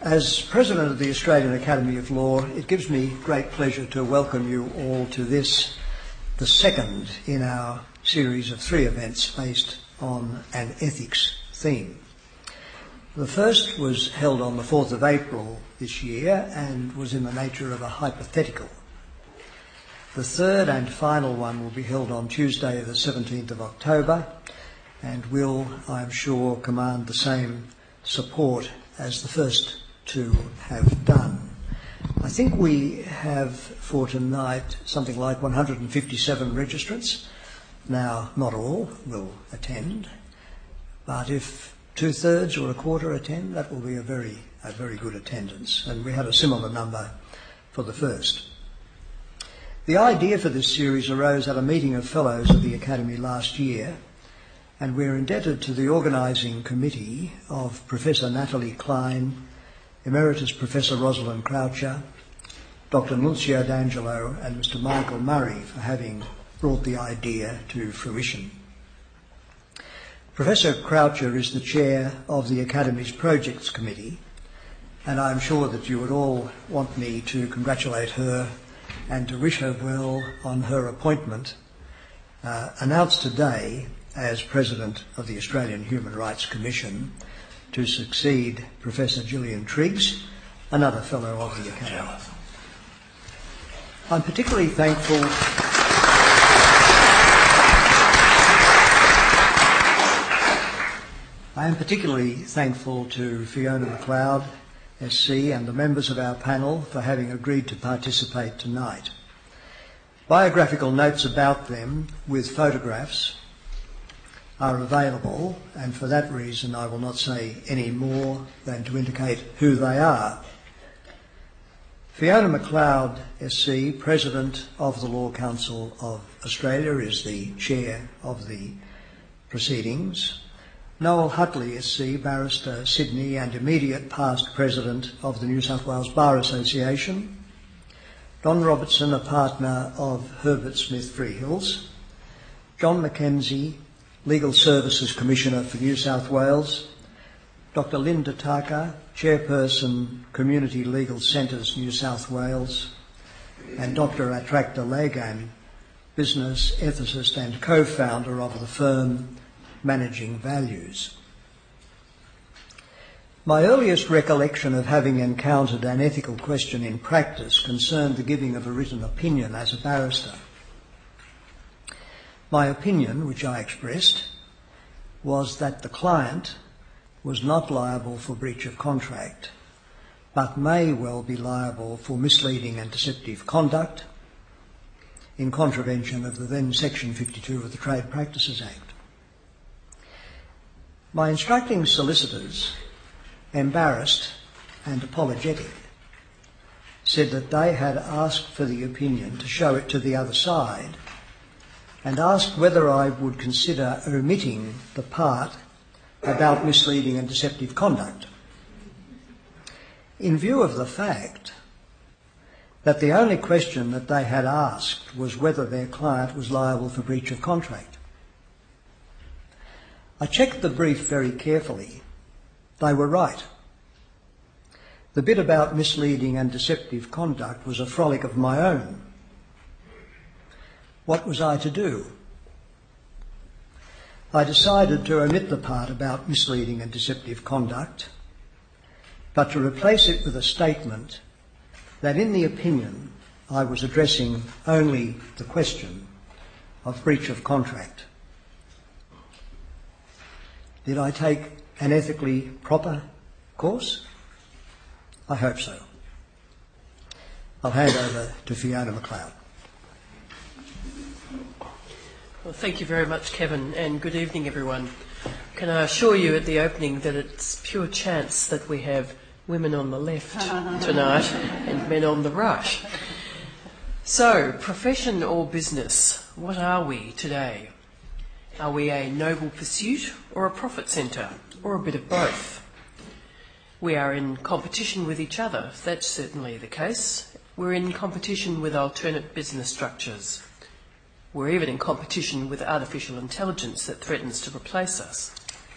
As President of the Australian Academy of Law, it gives me great pleasure to welcome you all to this, the second in our series of 3 events based on an ethics theme. The first was held on the 4th of April this year and was in the nature of a hypothetical. The third and final one will be held on Tuesday the 17th of October and will, I'm sure, command the same support as the first 2 have done. I think we have for tonight something like 157 registrants. Now, not all will attend, but if 2/3 or a quarter attend, that will be a very good attendance, and we had a similar number for the first. The idea for this series arose at a meeting of Fellows of the Academy last year, and we're indebted to the organising committee of Professor Natalie Klein, Emeritus Professor Rosalind Croucher, Dr. Nunzio D'Angelo and Mr. Michael Murray for having brought the idea to fruition. Professor Croucher is the chair of the Academy's Projects Committee, and I'm sure that you would all want me to congratulate her and to wish her well on her appointment, announced today as President of the Australian Human Rights Commission, to succeed Professor Gillian Triggs, another Fellow of the Academy. I'm particularly thankful to Fiona McLeod, SC, and the members of our panel for having agreed to participate tonight. Biographical notes about them with photographs are available, and for that reason I will not say any more than to indicate who they are. Fiona McLeod, SC, President of the Law Council of Australia, is the chair of the proceedings. Noel Hutley, SC, Barrister, Sydney, and immediate past President of the New South Wales Bar Association. Don Robertson, a partner of Herbert Smith Freehills. John McKenzie, Legal Services Commissioner for New South Wales. Dr. Linda Taka, Chairperson, Community Legal Centres, New South Wales. And Dr. Attracta Lagan, business ethicist and co-founder of the firm Managing Values. My earliest recollection of having encountered an ethical question in practice concerned the giving of a written opinion as a barrister. My opinion, which I expressed, was that the client was not liable for breach of contract, but may well be liable for misleading and deceptive conduct in contravention of the then Section 52 of the Trade Practices Act. My instructing solicitors, embarrassed and apologetic, said that they had asked for the opinion to show it to the other side and asked whether I would consider omitting the part about misleading and deceptive conduct, in view of the fact that the only question that they had asked was whether their client was liable for breach of contract. I checked the brief very carefully. They were right. The bit about misleading and deceptive conduct was a frolic of my own. What was I to do? I decided to omit the part about misleading and deceptive conduct, but to replace it with a statement that in the opinion I was addressing only the question of breach of contract. Did I take an ethically proper course? I hope so. I'll hand over to Fiona McLeod. Well, thank you very much, Kevin, and good evening, everyone. Can I assure you at the opening that it's pure chance that we have women on the left tonight and men on the right. So, profession or business, what are we today? Are we a noble pursuit or a profit centre, or a bit of both? We are in competition with each other, that's certainly the case. We're in competition with alternate business structures. We're even in competition with artificial intelligence that threatens to replace us.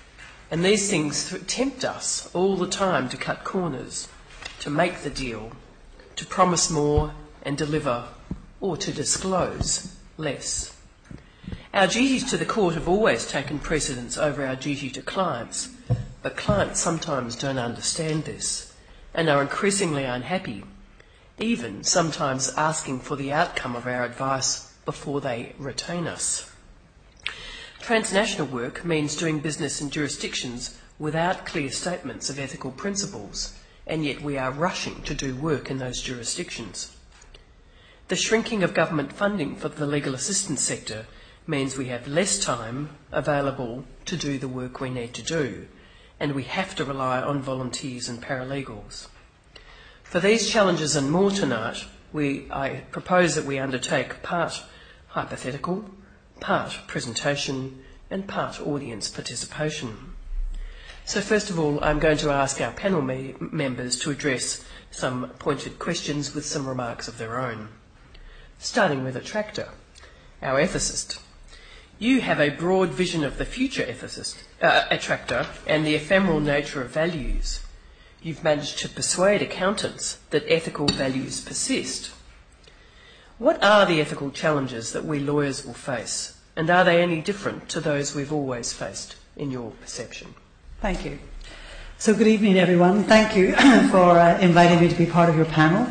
And these things tempt us all the time to cut corners, to make the deal, to promise more and deliver, or to disclose less. Our duties to the court have always taken precedence over our duty to clients, but clients sometimes don't understand this and are increasingly unhappy, even sometimes asking for the outcome of our advice before they retain us. Transnational work means doing business in jurisdictions without clear statements of ethical principles, and yet we are rushing to do work in those jurisdictions. The shrinking of government funding for the legal assistance sector means we have less time available to do the work we need to do, and we have to rely on volunteers and paralegals. For these challenges and more tonight, I propose that we undertake part hypothetical, part presentation, and part audience participation. So first of all, I'm going to ask our panel members to address some pointed questions with some remarks of their own. Starting with Attractor, our ethicist. You have a broad vision of the future Attractor and the ephemeral nature of values. You've managed to persuade accountants that ethical values persist. What are the ethical challenges that we lawyers will face, and are they any different to those we've always faced, in your perception? Thank you. So good evening, everyone. Thank you for inviting me to be part of your panel.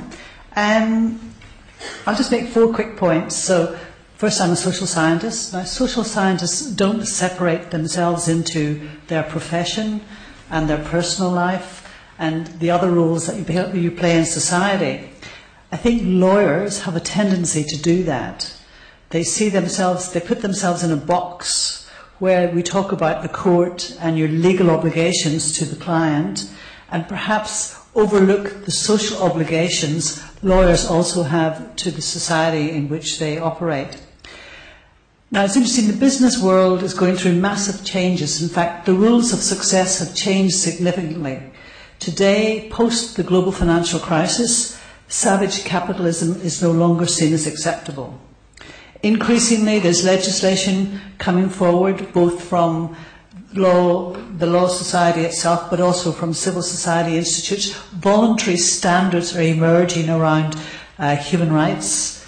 I'll just make 4 quick points. So first, I'm a social scientist. Now, social scientists don't separate themselves into their profession and their personal life and the other roles that you play in society. I think lawyers have a tendency to do that. They put themselves in a box where we talk about the court and your legal obligations to the client, and perhaps overlook the social obligations lawyers also have to the society in which they operate. Now, it's interesting, the business world is going through massive changes. In fact, the rules of success have changed significantly. Today, post the global financial crisis, savage capitalism is no longer seen as acceptable. Increasingly, there's legislation coming forward, both from the law society itself, but also from civil society institutes. Voluntary standards are emerging around human rights,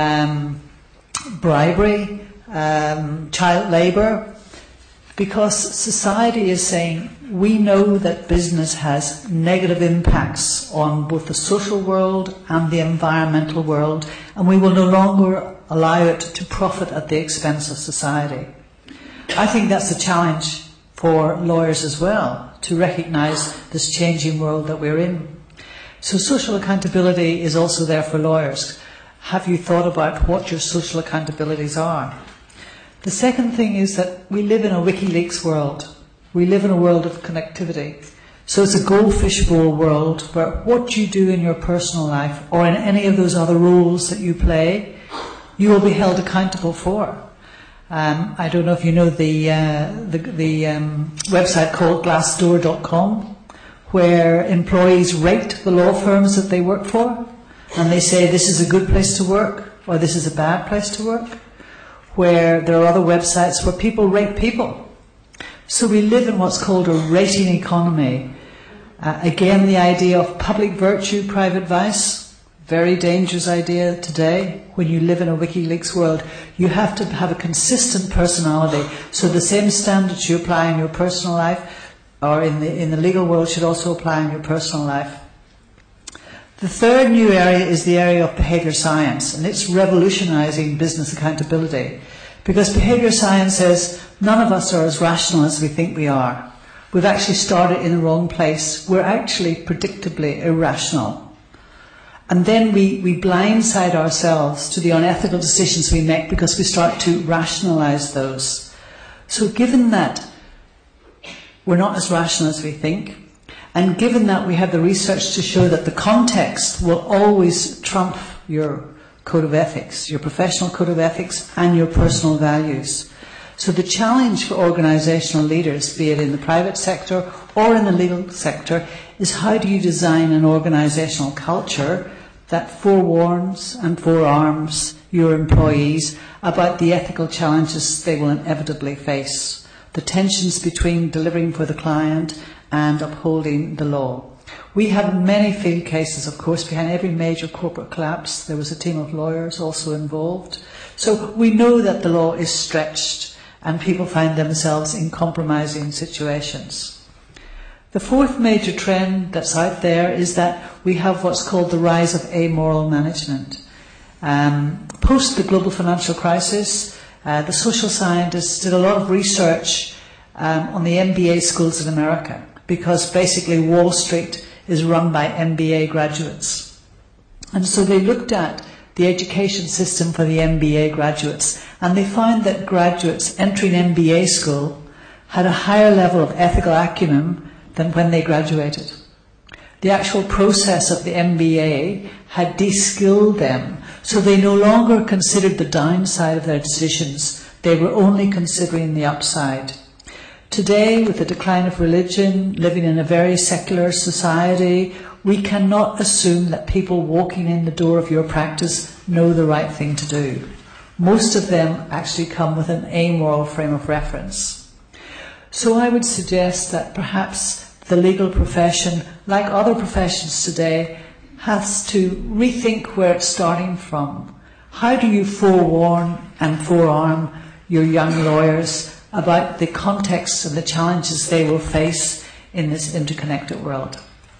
bribery, child labour, because society is saying, we know that business has negative impacts on both the social world and the environmental world, and we will no longer allow it to profit at the expense of society. I think that's a challenge for lawyers as well, to recognise this changing world that we're in. So social accountability is also there for lawyers. Have you thought about what your social accountabilities are? The second thing is that we live in a WikiLeaks world. We live in a world of connectivity. So it's a goldfish bowl world where what you do in your personal life or in any of those other roles that you play, you will be held accountable for. I don't know if you know the website called Glassdoor.com, where employees rate the law firms that they work for, and they say this is a good place to work or this is a bad place to work. Where there are other websites where people rate people. So we live in what's called a rating economy. Again, the idea of public virtue, private vice, very dangerous idea today. When you live in a WikiLeaks world, you have to have a consistent personality. So the same standards you apply in your personal life or in the legal world should also apply in your personal life. The third new area is the area of behaviour science, and it's revolutionising business accountability. Because behaviour science says none of us are as rational as we think we are. We've actually started in the wrong place. We're actually predictably irrational. And then we blindside ourselves to the unethical decisions we make because we start to rationalise those. So given that we're not as rational as we think, and given that we have the research to show that the context will always trump your code of ethics, your professional code of ethics and your personal values. So the challenge for organisational leaders, be it in the private sector or in the legal sector, is how do you design an organisational culture that forewarns and forearms your employees about the ethical challenges they will inevitably face. the tensions between delivering for the client and upholding the law. We have many field cases, of course. Behind every major corporate collapse, there was a team of lawyers also involved. So we know that the law is stretched and people find themselves in compromising situations. The fourth major trend that's out there is that we have what's called the rise of amoral management. Post the global financial crisis, the social scientists did a lot of research on the MBA schools in America, because basically Wall Street is run by MBA graduates. And so they looked at the education system for the MBA graduates, and they found that graduates entering MBA school had a higher level of ethical acumen than when they graduated. The actual process of the MBA had de-skilled them, so they no longer considered the downside of their decisions. They were only considering the upside. Today, with the decline of religion, living in a very secular society, we cannot assume that people walking in the door of your practice know the right thing to do. Most of them actually come with an amoral frame of reference. So I would suggest that perhaps the legal profession, like other professions today, has to rethink where it's starting from. How do you forewarn and forearm your young lawyers about the context and the challenges they will face in this interconnected world?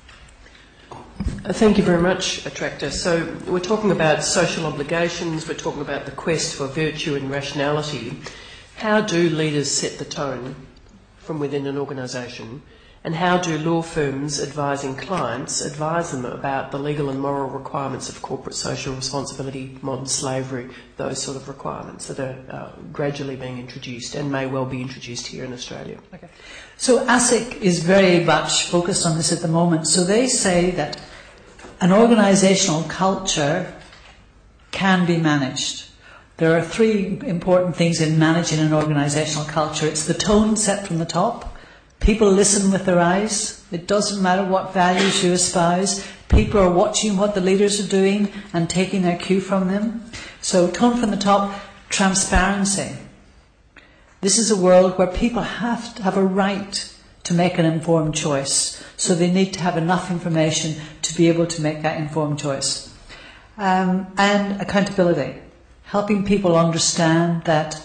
Thank you very much, Attractor. So we're talking about social obligations, we're talking about the quest for virtue and rationality. How do leaders set the tone from within an organisation? And how do law firms advising clients advise them about the legal and moral requirements of corporate social responsibility, modern slavery, those sort of requirements that are gradually being introduced and may well be introduced here in Australia? Okay. So ASIC is very much focused on this at the moment. So they say that an organisational culture can be managed. There are three important things in managing an organisational culture. It's the tone set from the top. People listen with their eyes. It doesn't matter what values you espouse. People are watching what the leaders are doing and taking their cue from them. So tone from the top, transparency. This is a world where people have to have a right to make an informed choice. So they need to have enough information to be able to make that informed choice. And accountability. Helping people understand that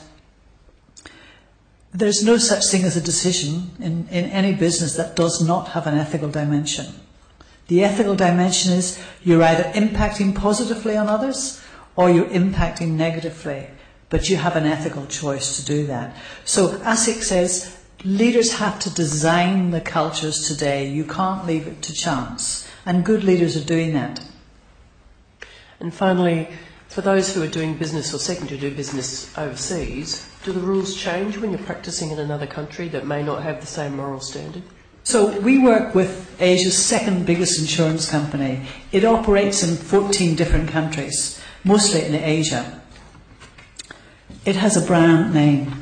there's no such thing as a decision in any business that does not have an ethical dimension. The ethical dimension is you're either impacting positively on others or you're impacting negatively, but you have an ethical choice to do that. So ASIC says leaders have to design the cultures today. You can't leave it to chance. And good leaders are doing that. And finally, for those who are doing business or seeking to do business overseas, do the rules change when you're practicing in another country that may not have the same moral standard? So we work with Asia's second biggest insurance company. It operates in 14 different countries, mostly in Asia. It has a brand name.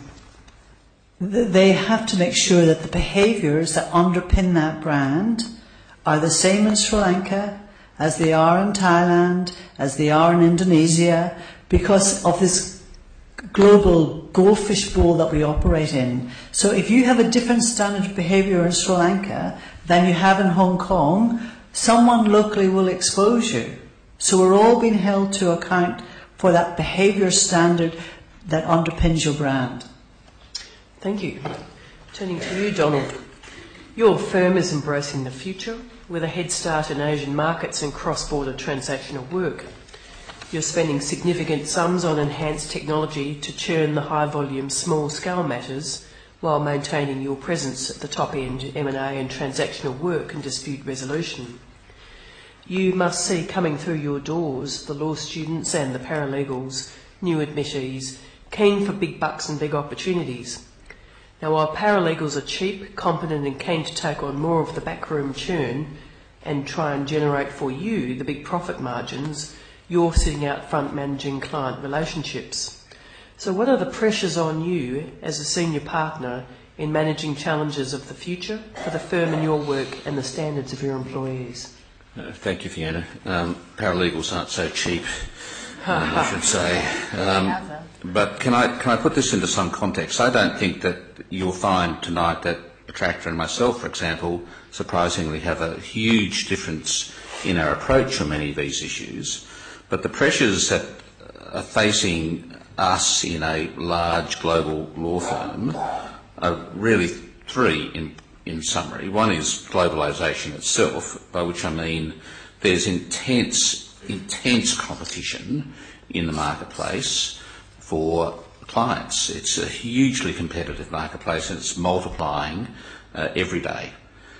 They have to make sure that the behaviours that underpin that brand are the same in Sri Lanka as they are in Thailand, as they are in Indonesia, because of this global goldfish bowl that we operate in. So if you have a different standard of behaviour in Sri Lanka than you have in Hong Kong, someone locally will expose you. So we're all being held to account for that behaviour standard that underpins your brand. Thank you. Turning to you, Donald. Your firm is embracing the future with a head start in Asian markets and cross-border transactional work. You're spending significant sums on enhanced technology to churn the high-volume, small-scale matters while maintaining your presence at the top end, M&A and transactional work and dispute resolution. You must see coming through your doors the law students and the paralegals, new admittees, keen for big bucks and big opportunities. Now, while paralegals are cheap, competent and keen to take on more of the backroom churn and try and generate for you the big profit margins, you're sitting out front managing client relationships. So what are the pressures on you as a senior partner in managing challenges of the future for the firm and your work and the standards of your employees? Thank you, Fiona. Paralegals aren't so cheap. I should say. But can I put this into some context? I don't think that you'll find tonight that Attractor and myself, for example, surprisingly have a huge difference in our approach on many of these issues. But the pressures that are facing us in a large global law firm are really three in summary. One is globalisation itself, by which I mean there's intense competition in the marketplace for clients. It's a hugely competitive marketplace and it's multiplying every day.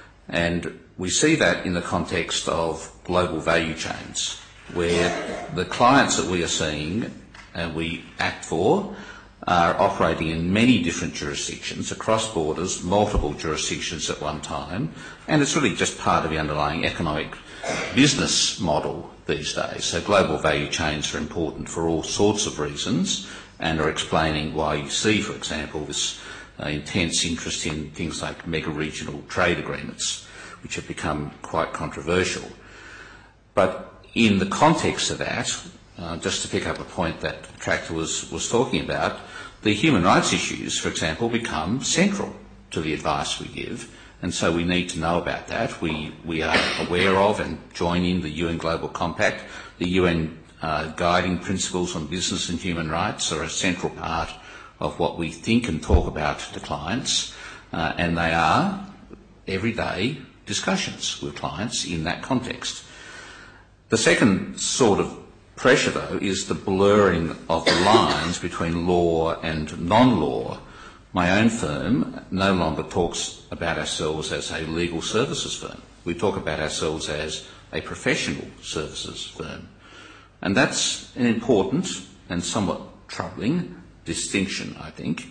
And we see that in the context of global value chains, where the clients that we are seeing and we act for are operating in many different jurisdictions, across borders, multiple jurisdictions at one time, and it's really just part of the underlying economic business model these days. So global value chains are important for all sorts of reasons and are explaining why you see, for example, this intense interest in things like mega-regional trade agreements, which have become quite controversial. But in the context of that, just to pick up a point that Attractor was talking about, the human rights issues, for example, become central to the advice we give, and so we need to know about that. We are aware of and join in the UN Global Compact. The UN guiding principles on business and human rights are a central part of what we think and talk about to clients, and they are everyday discussions with clients in that context. The second sort of pressure, though, is the blurring of the lines between law and non-law. My own firm no longer talks about ourselves as a legal services firm. We talk about ourselves as a professional services firm. And that's an important and somewhat troubling distinction, I think.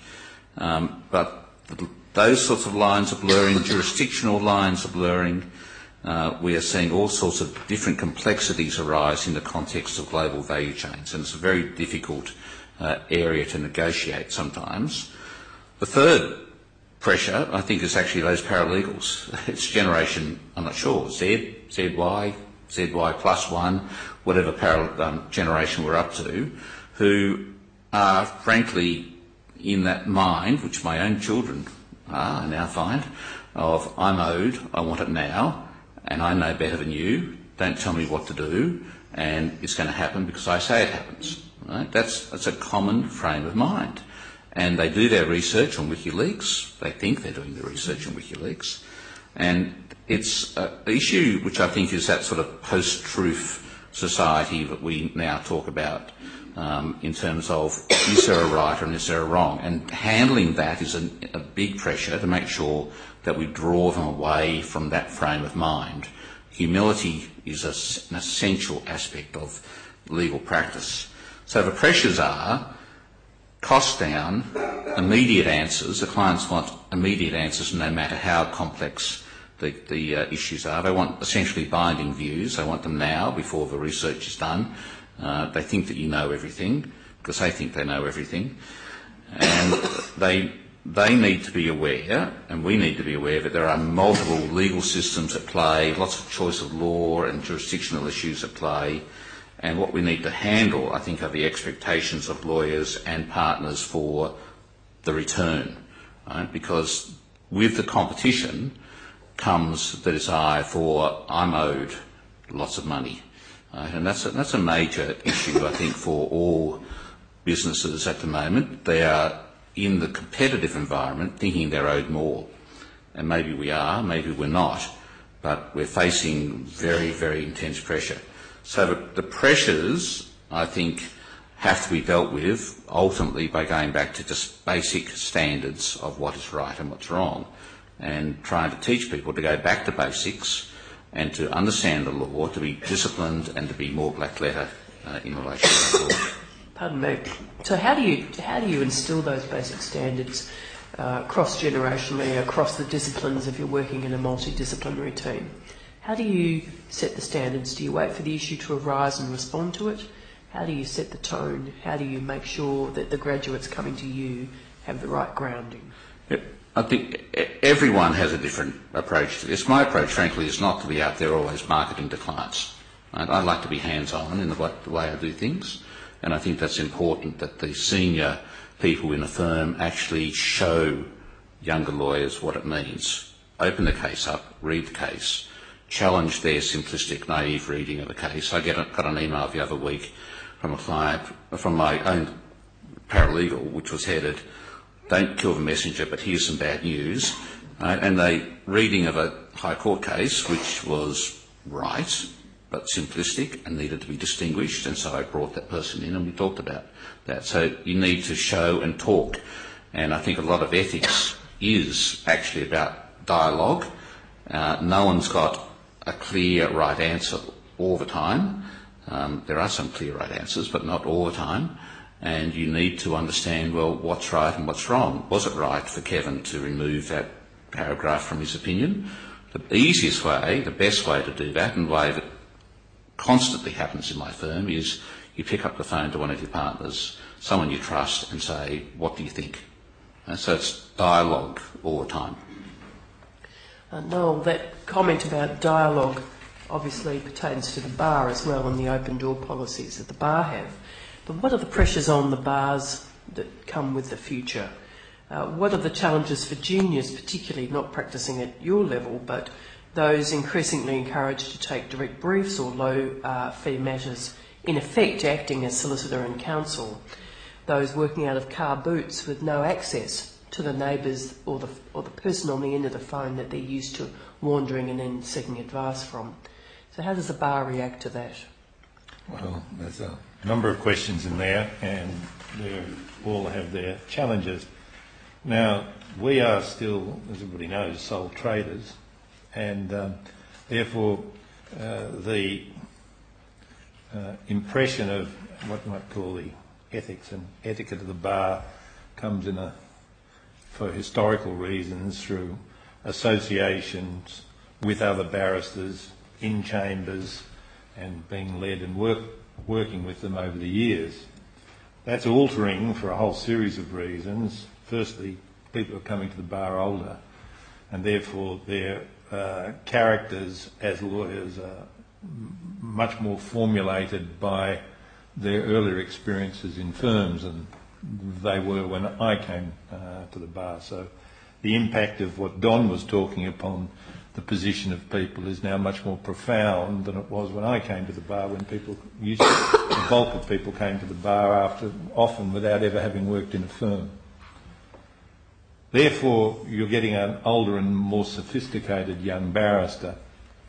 But those sorts of lines are blurring, jurisdictional lines are blurring. We are seeing all sorts of different complexities arise in the context of global value chains, and it's a very difficult area to negotiate sometimes. The third pressure, I think, is actually those paralegals. It's generation, I'm not sure, Z, ZY, ZY plus one, whatever generation we're up to, who are frankly in that mind, which my own children are, I now find, of I'm owed, I want it now, and I know better than you, don't tell me what to do, and it's going to happen because I say it happens. Right? That's a common frame of mind. And they do their research on WikiLeaks. They think they're doing their research on WikiLeaks. And it's an issue which I think is that sort of post-truth society that we now talk about in terms of is there a right and is there a wrong? And handling that is a big pressure to make sure that we draw them away from that frame of mind. Humility is an essential aspect of legal practice. So the pressures are cost down, immediate answers. The clients want immediate answers no matter how complex the issues are. They want essentially binding views. They want them now before the research is done. They think that you know everything because they think they know everything. And they need to be aware, and we need to be aware, that there are multiple legal systems at play, lots of choice of law and jurisdictional issues at play. And what we need to handle, I think, are the expectations of lawyers and partners for the return, right? Because with the competition comes the desire for I'm owed lots of money, right? And that's a major issue, I think, for all businesses at the moment. They are in the competitive environment thinking they're owed more, and maybe we are, maybe we're not, but we're facing very, very intense pressure. So the pressures, I think, have to be dealt with ultimately by going back to just basic standards of what is right and what's wrong, and trying to teach people to go back to basics and to understand the law, to be disciplined and to be more black letter in relation to the law. Pardon me. So how do you instill those basic standards cross-generationally across the disciplines if you're working in a multidisciplinary team? How do you set the standards? Do you wait for the issue to arise and respond to it? How do you set the tone? How do you make sure that the graduates coming to you have the right grounding? I think everyone has a different approach to this. My approach, frankly, is not to be out there always marketing to clients. I like to be hands-on in the way I do things. And I think that's important, that the senior people in a firm actually show younger lawyers what it means. Open the case up, read the case, challenge their simplistic, naive reading of the case. I got an email the other week from a client, from my own paralegal, which was headed, "Don't kill the messenger, but here's some bad news." And they reading of a High Court case, which was right, but simplistic and needed to be distinguished, and so I brought that person in and we talked about that. So you need to show and talk, and I think a lot of ethics is actually about dialogue. No one's got a clear right answer all the time. There are some clear right answers, but not all the time. And you need to understand, well, what's right and what's wrong. Was it right for Kevin to remove that paragraph from his opinion? The easiest way, the best way to do that, and the way that constantly happens in my firm, is you pick up the phone to one of your partners, someone you trust, and say, "What do you think?" And so it's dialogue all the time. Noel, that comment about dialogue obviously pertains to the bar as well, and the open door policies that the bar have. But what are the pressures on the bars that come with the future? What are the challenges for juniors, particularly not practising at your level, but those increasingly encouraged to take direct briefs or low fee matters, in effect acting as solicitor and counsel, those working out of car boots with no access to the neighbours or the person on the end of the phone that they're used to wandering and then seeking advice from? So how does the bar react to that? Well, there's a number of questions in there, and they all have their challenges. Now, we are still, as everybody knows, sole traders, and therefore the impression of what you might call the ethics and etiquette of the bar comes in for historical reasons, through associations with other barristers in chambers and being led and working with them over the years. That's altering for a whole series of reasons. Firstly, people are coming to the bar older, and therefore their characters as lawyers are much more formulated by their earlier experiences in firms than they were when I came to the bar. So the impact of what Don was talking upon the position of people is now much more profound than it was when I came to the bar, when the bulk of people came to the bar often without ever having worked in a firm. Therefore, you're getting an older and more sophisticated young barrister.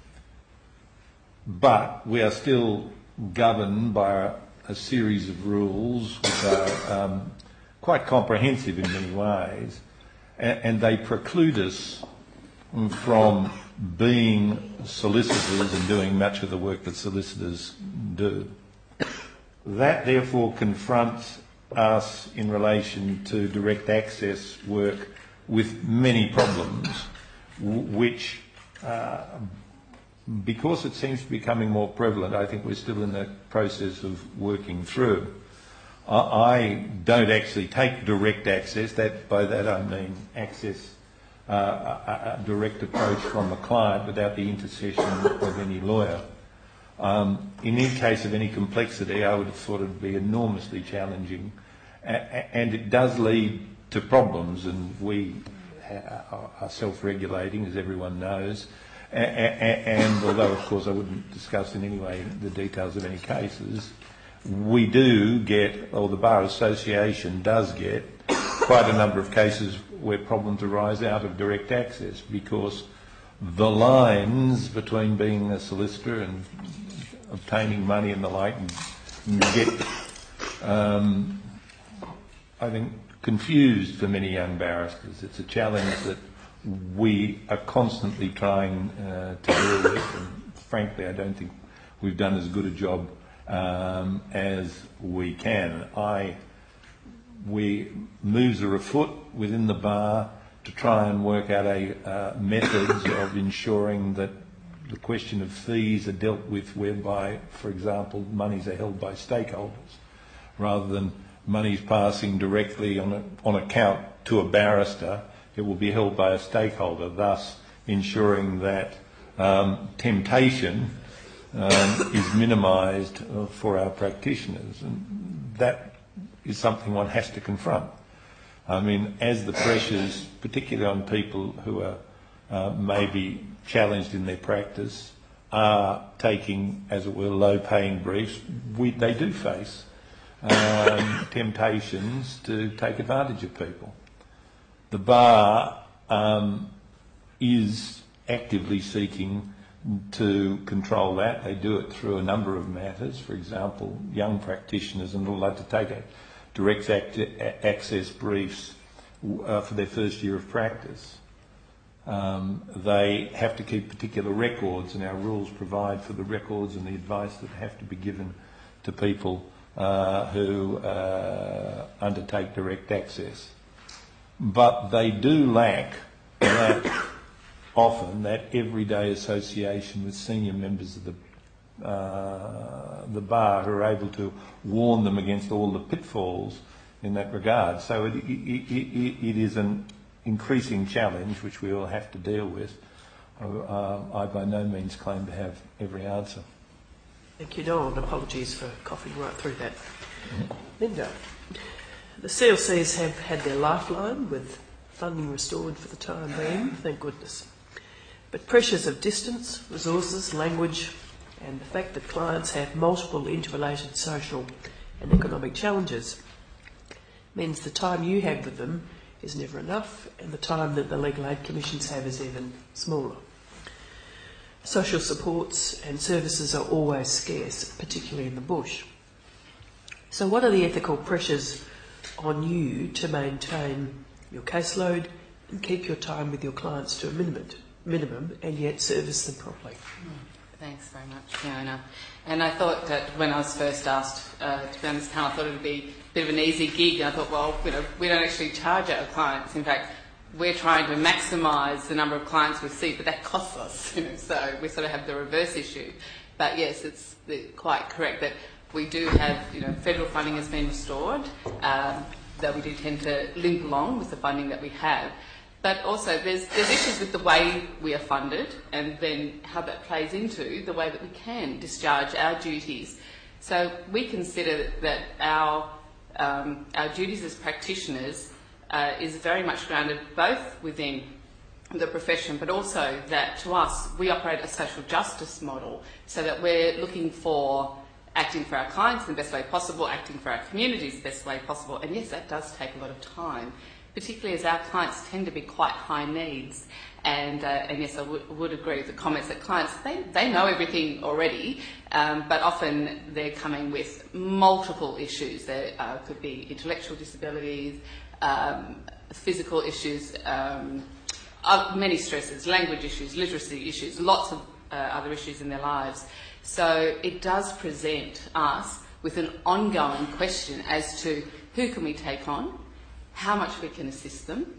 But we are still governed by a series of rules which are quite comprehensive in many ways, and they preclude us from being solicitors and doing much of the work that solicitors do. That therefore confronts us in relation to direct access work with many problems, which, because it seems to be becoming more prevalent, I think we're still in the process of working through. I don't actually take direct access. By that I mean access, a direct approach from a client without the intercession of any lawyer. In any case of any complexity, I would have thought it would be enormously challenging, and it does lead to problems, and we are self-regulating, as everyone knows, and although of course I wouldn't discuss in any way the details of any cases, we do get, or the Bar Association does get, quite a number of cases where problems arise out of direct access, because the lines between being a solicitor and obtaining money and the like get, I think, confused for many young barristers. It's a challenge that we are constantly trying to deal with, and frankly I don't think we've done as good a job as we can. We moves are afoot within the bar to try and work out methods of ensuring that the question of fees are dealt with whereby, for example, monies are held by stakeholders rather than monies passing directly on account to a barrister. It will be held by a stakeholder, thus ensuring that temptation is minimised for our practitioners, and that is something one has to confront. I mean, as the pressures, particularly on people who are maybe challenged in their practice, are taking, as it were, low-paying briefs, they do face temptations to take advantage of people. The bar is actively seeking to control that. They do it through a number of matters. For example, young practitioners are not allowed to take direct access briefs for their first year of practice. They have to keep particular records, and our rules provide for the records and the advice that have to be given to people who undertake direct access. But they do lack often that everyday association with senior members of the bar who are able to warn them against all the pitfalls in that regard. So it is an increasing challenge which we all have to deal with. I by no means claim to have every answer. Thank you, Noel, and apologies for coughing right through that. Linda, the CLCs have had their lifeline with funding restored for the time being, thank goodness. But pressures of distance, resources, language, and the fact that clients have multiple interrelated social and economic challenges means the time you have with them is never enough, and the time that the legal aid commissions have is even smaller. Social supports and services are always scarce, particularly in the bush. So what are the ethical pressures on you to maintain your caseload and keep your time with your clients to a minimum and yet service them properly? Thanks very much, Fiona. And I thought that when I was first asked to be on this panel, I thought it would be a bit of an easy gig. I thought, well, we don't actually charge our clients. In fact, we're trying to maximise the number of clients we see, but that costs us. So we sort of have the reverse issue. But yes, it's quite correct that we do have, federal funding has been restored, that we do tend to limp along with the funding that we have. But also there's issues with the way we are funded and then how that plays into the way that we can discharge our duties. So we consider that our duties as practitioners is very much grounded both within the profession, but also that to us we operate a social justice model, so that we're looking for acting for our clients in the best way possible, acting for our communities the best way possible. And yes, that does take a lot of time, particularly as our clients tend to be quite high needs. And yes, I would agree with the comments that clients, they know everything already, but often they're coming with multiple issues. There could be intellectual disabilities, physical issues, many stresses, language issues, literacy issues, lots of other issues in their lives. So it does present us with an ongoing question as to who can we take on, how much we can assist them,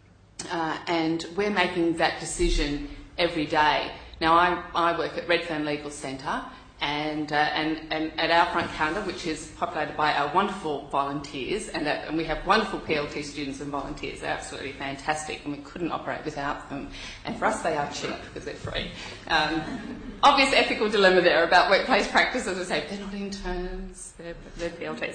and we're making that decision every day. Now, I work at Redfern Legal Centre, and at our front counter, which is populated by our wonderful volunteers, and we have wonderful PLT students and volunteers. They're absolutely fantastic, and we couldn't operate without them. And for us, they are cheap because they're free. Obvious ethical dilemma there about workplace practice. As I say, they're not interns, they're PLTs.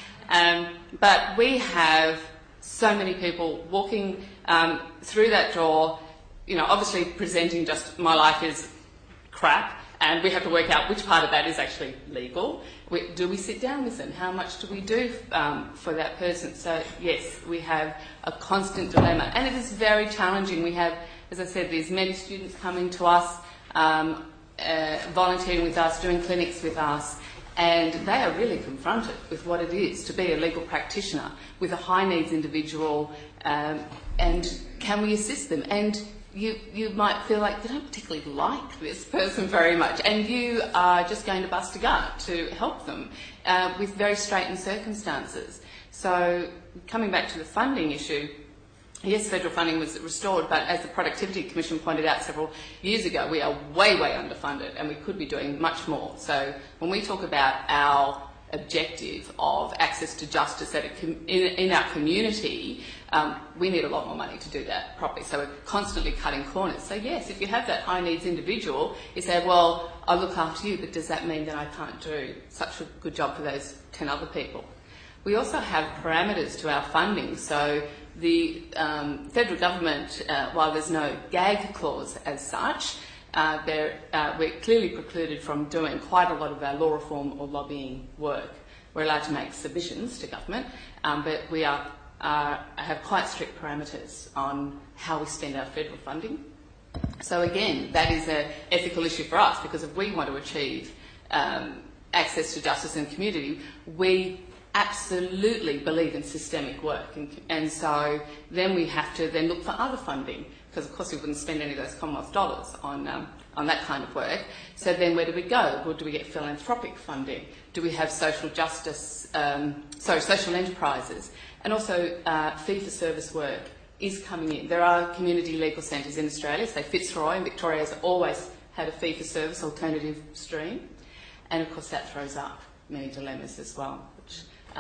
But we have so many people walking through that door, obviously presenting just my life is crap, and we have to work out which part of that is actually legal. Do we sit down with them? How much do we do for that person? So yes, we have a constant dilemma, and it is very challenging. We have, as I said, there's many students coming to us, volunteering with us, doing clinics with us, and they are really confronted with what it is to be a legal practitioner with a high needs individual, and can we assist them? And you might feel like you don't particularly like this person very much, and you are just going to bust a gut to help them with very straitened circumstances. So coming back to the funding issue, yes, federal funding was restored, but as the Productivity Commission pointed out several years ago, we are way, way underfunded, and we could be doing much more. So when we talk about our objective of access to justice in our community, we need a lot more money to do that properly. So we're constantly cutting corners. So yes, if you have that high needs individual, you say, well, I look after you, but does that mean that I can't do such a good job for those 10 other people? We also have parameters to our funding. So the federal government, while there's no gag clause as such, we're clearly precluded from doing quite a lot of our law reform or lobbying work. We're allowed to make submissions to government, but we have quite strict parameters on how we spend our federal funding. So again, that is an ethical issue for us, because if we want to achieve access to justice in the community, we absolutely believe in systemic work, and so then we have to then look for other funding, because of course we wouldn't spend any of those Commonwealth dollars on that kind of work. So then where do we go? Well, do we get philanthropic funding? Do we have social justice, social enterprises? And also fee-for-service work is coming in. There are community legal centres in Australia, say Fitzroy in Victoria has always had a fee-for-service alternative stream, and of course that throws up many dilemmas as well, which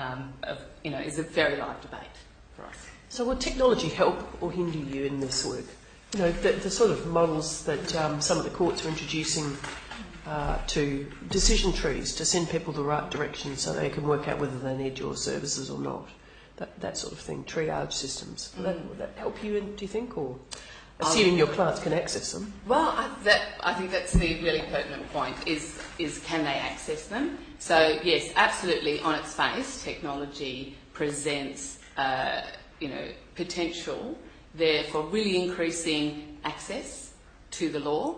is a very live debate for us. So will technology help or hinder you in this work? You know, the sort of models that some of the courts are introducing to decision trees to send people the right direction so they can work out whether they need your services or not. That sort of thing, triage systems. Will that help you, do you think, or assuming your clients can access them? Well, I think that's the really pertinent point, is can they access them? So yes, absolutely, on its face, technology presents potential there for really increasing access to the law,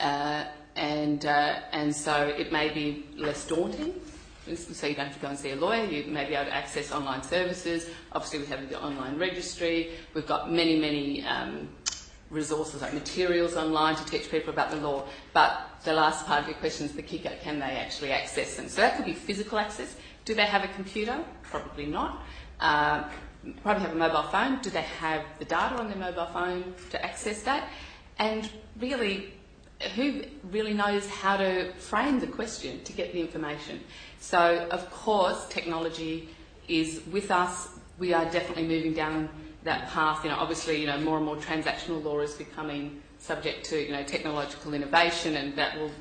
and so it may be less daunting. So you don't have to go and see a lawyer, you may be able to access online services. Obviously we have the online registry, we've got many resources like materials online to teach people about the law, but the last part of your question is the kicker, can they actually access them? So that could be physical access. Do they have a computer? Probably not. Probably have a mobile phone. Do they have the data on their mobile phone to access that? And really, who really knows how to frame the question to get the information? So, of course, technology is with us. We are definitely moving down that path. Obviously, more and more transactional law is becoming subject to, technological innovation, and that will,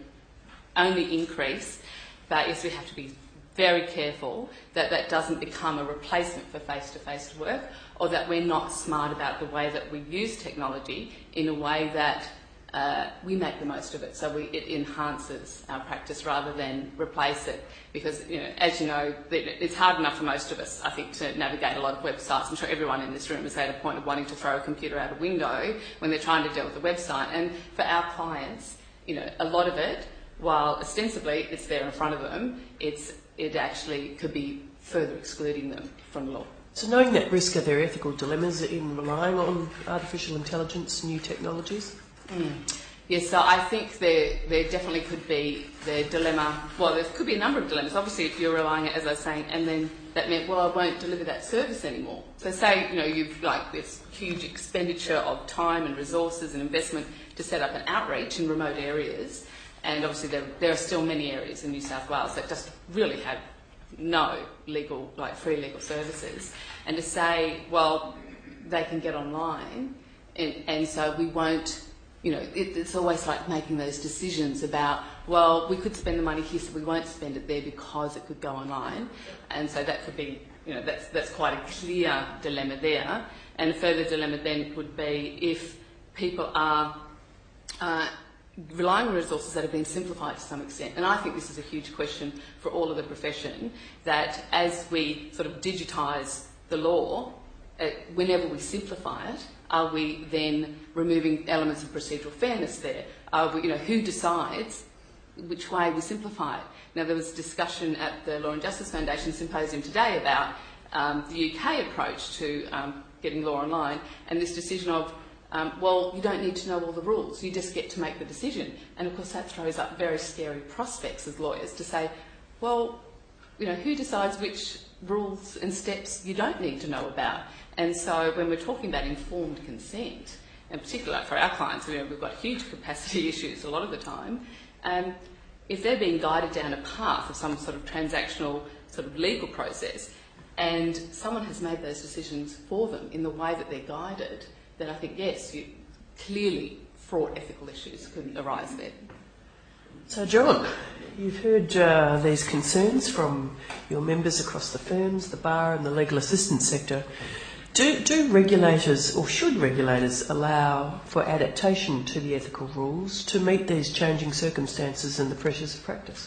only increase. But yes, we have to be very careful that that doesn't become a replacement for face-to-face work, or that we're not smart about the way that we use technology in a way that we make the most of it, so it enhances our practice rather than replace it. Because, as you know, it's hard enough for most of us, I think, to navigate a lot of websites. I'm sure everyone in this room has had a point of wanting to throw a computer out a window when they're trying to deal with a website. And for our clients, a lot of it, while ostensibly it's there in front of them, it actually could be further excluding them from law. So knowing that risk, are there ethical dilemmas in relying on artificial intelligence, new technologies? Yes, so I think there definitely could be the dilemma. Well, there could be a number of dilemmas. Obviously, if you're relying, as I was saying, and then that meant, well, I won't deliver that service anymore. So say, you've this huge expenditure of time and resources and investment to set up an outreach in remote areas, and obviously there are still many areas in New South Wales that just really have no legal, free legal services. And to say, well, they can get online, and so we won't. It's always like making those decisions about, well, we could spend the money here, so we won't spend it there because it could go online. And so that could be, that's quite a clear dilemma there. And a further dilemma then would be if people are relying on resources that have been simplified to some extent. And I think this is a huge question for all of the profession, that as we sort of digitise the law, whenever we simplify it, are we then removing elements of procedural fairness there? Are we, who decides which way we simplify it? Now, there was discussion at the Law and Justice Foundation Symposium today about the UK approach to getting law online, and this decision of, well, you don't need to know all the rules, you just get to make the decision. And of course that throws up very scary prospects as lawyers to say, well, who decides which rules and steps you don't need to know about? And so when we're talking about informed consent, and particularly for our clients, we've got huge capacity issues a lot of the time, if they're being guided down a path of some sort of transactional sort of legal process, and someone has made those decisions for them in the way that they're guided, then I think, yes, clearly fraught ethical issues could arise there. So, John, you've heard these concerns from your members across the firms, the bar and the legal assistance sector. Do regulators, or should regulators, allow for adaptation to the ethical rules to meet these changing circumstances and the pressures of practice?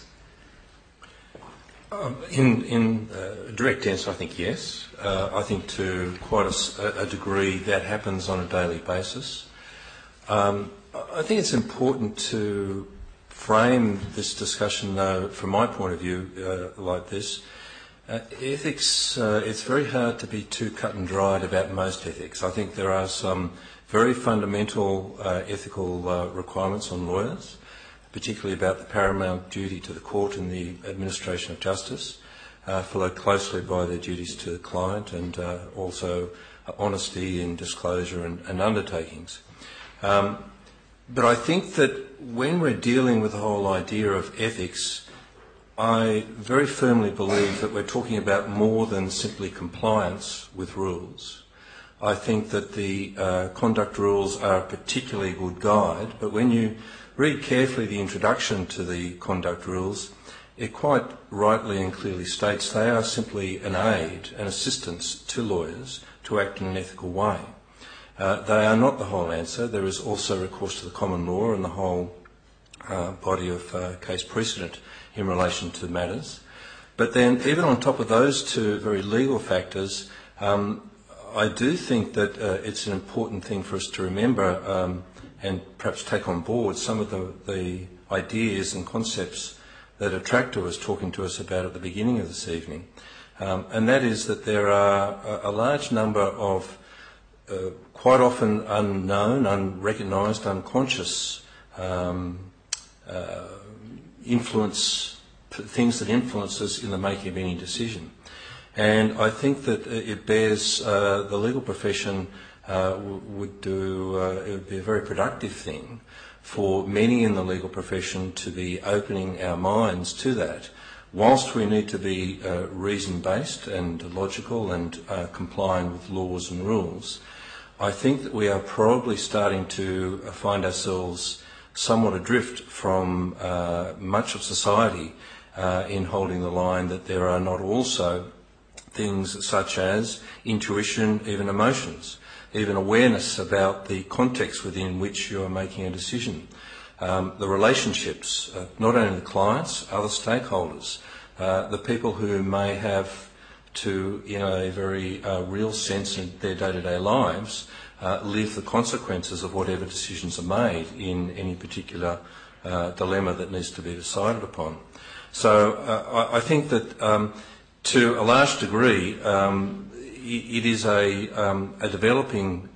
In a direct answer, I think yes. I think to quite a degree that happens on a daily basis. I think it's important to frame this discussion, though, from my point of view, like this. Ethics, it's very hard to be too cut and dried about most ethics. I think there are some very fundamental ethical requirements on lawyers, particularly about the paramount duty to the court and the administration of justice, followed closely by their duties to the client, and also honesty in disclosure and undertakings. But I think that when we're dealing with the whole idea of ethics, I very firmly believe that we're talking about more than simply compliance with rules. I think that the conduct rules are a particularly good guide, but when you read carefully the introduction to the conduct rules, it quite rightly and clearly states they are simply an aid, an assistance to lawyers to act in an ethical way. They are not the whole answer. There is also recourse to the common law and the whole body of case precedent in relation to matters. But then, even on top of those two very legal factors, I do think that it's an important thing for us to remember and perhaps take on board some of the ideas and concepts that Attractor was talking to us about at the beginning of this evening. And that is that there are a large number of quite often unknown, unrecognised, unconscious things that influence us in the making of any decision. And I think that it bears the legal profession it would be a very productive thing for many in the legal profession to be opening our minds to that. Whilst we need to be reason-based and logical and complying with laws and rules, I think that we are probably starting to find ourselves somewhat adrift from much of society in holding the line that there are not also things such as intuition, even emotions, even awareness about the context within which you are making a decision. The relationships, not only the clients, other stakeholders, the people who may have to, in a very real sense in their day-to-day lives, live the consequences of whatever decisions are made in any particular dilemma that needs to be decided upon. So I think that to a large degree it is a developing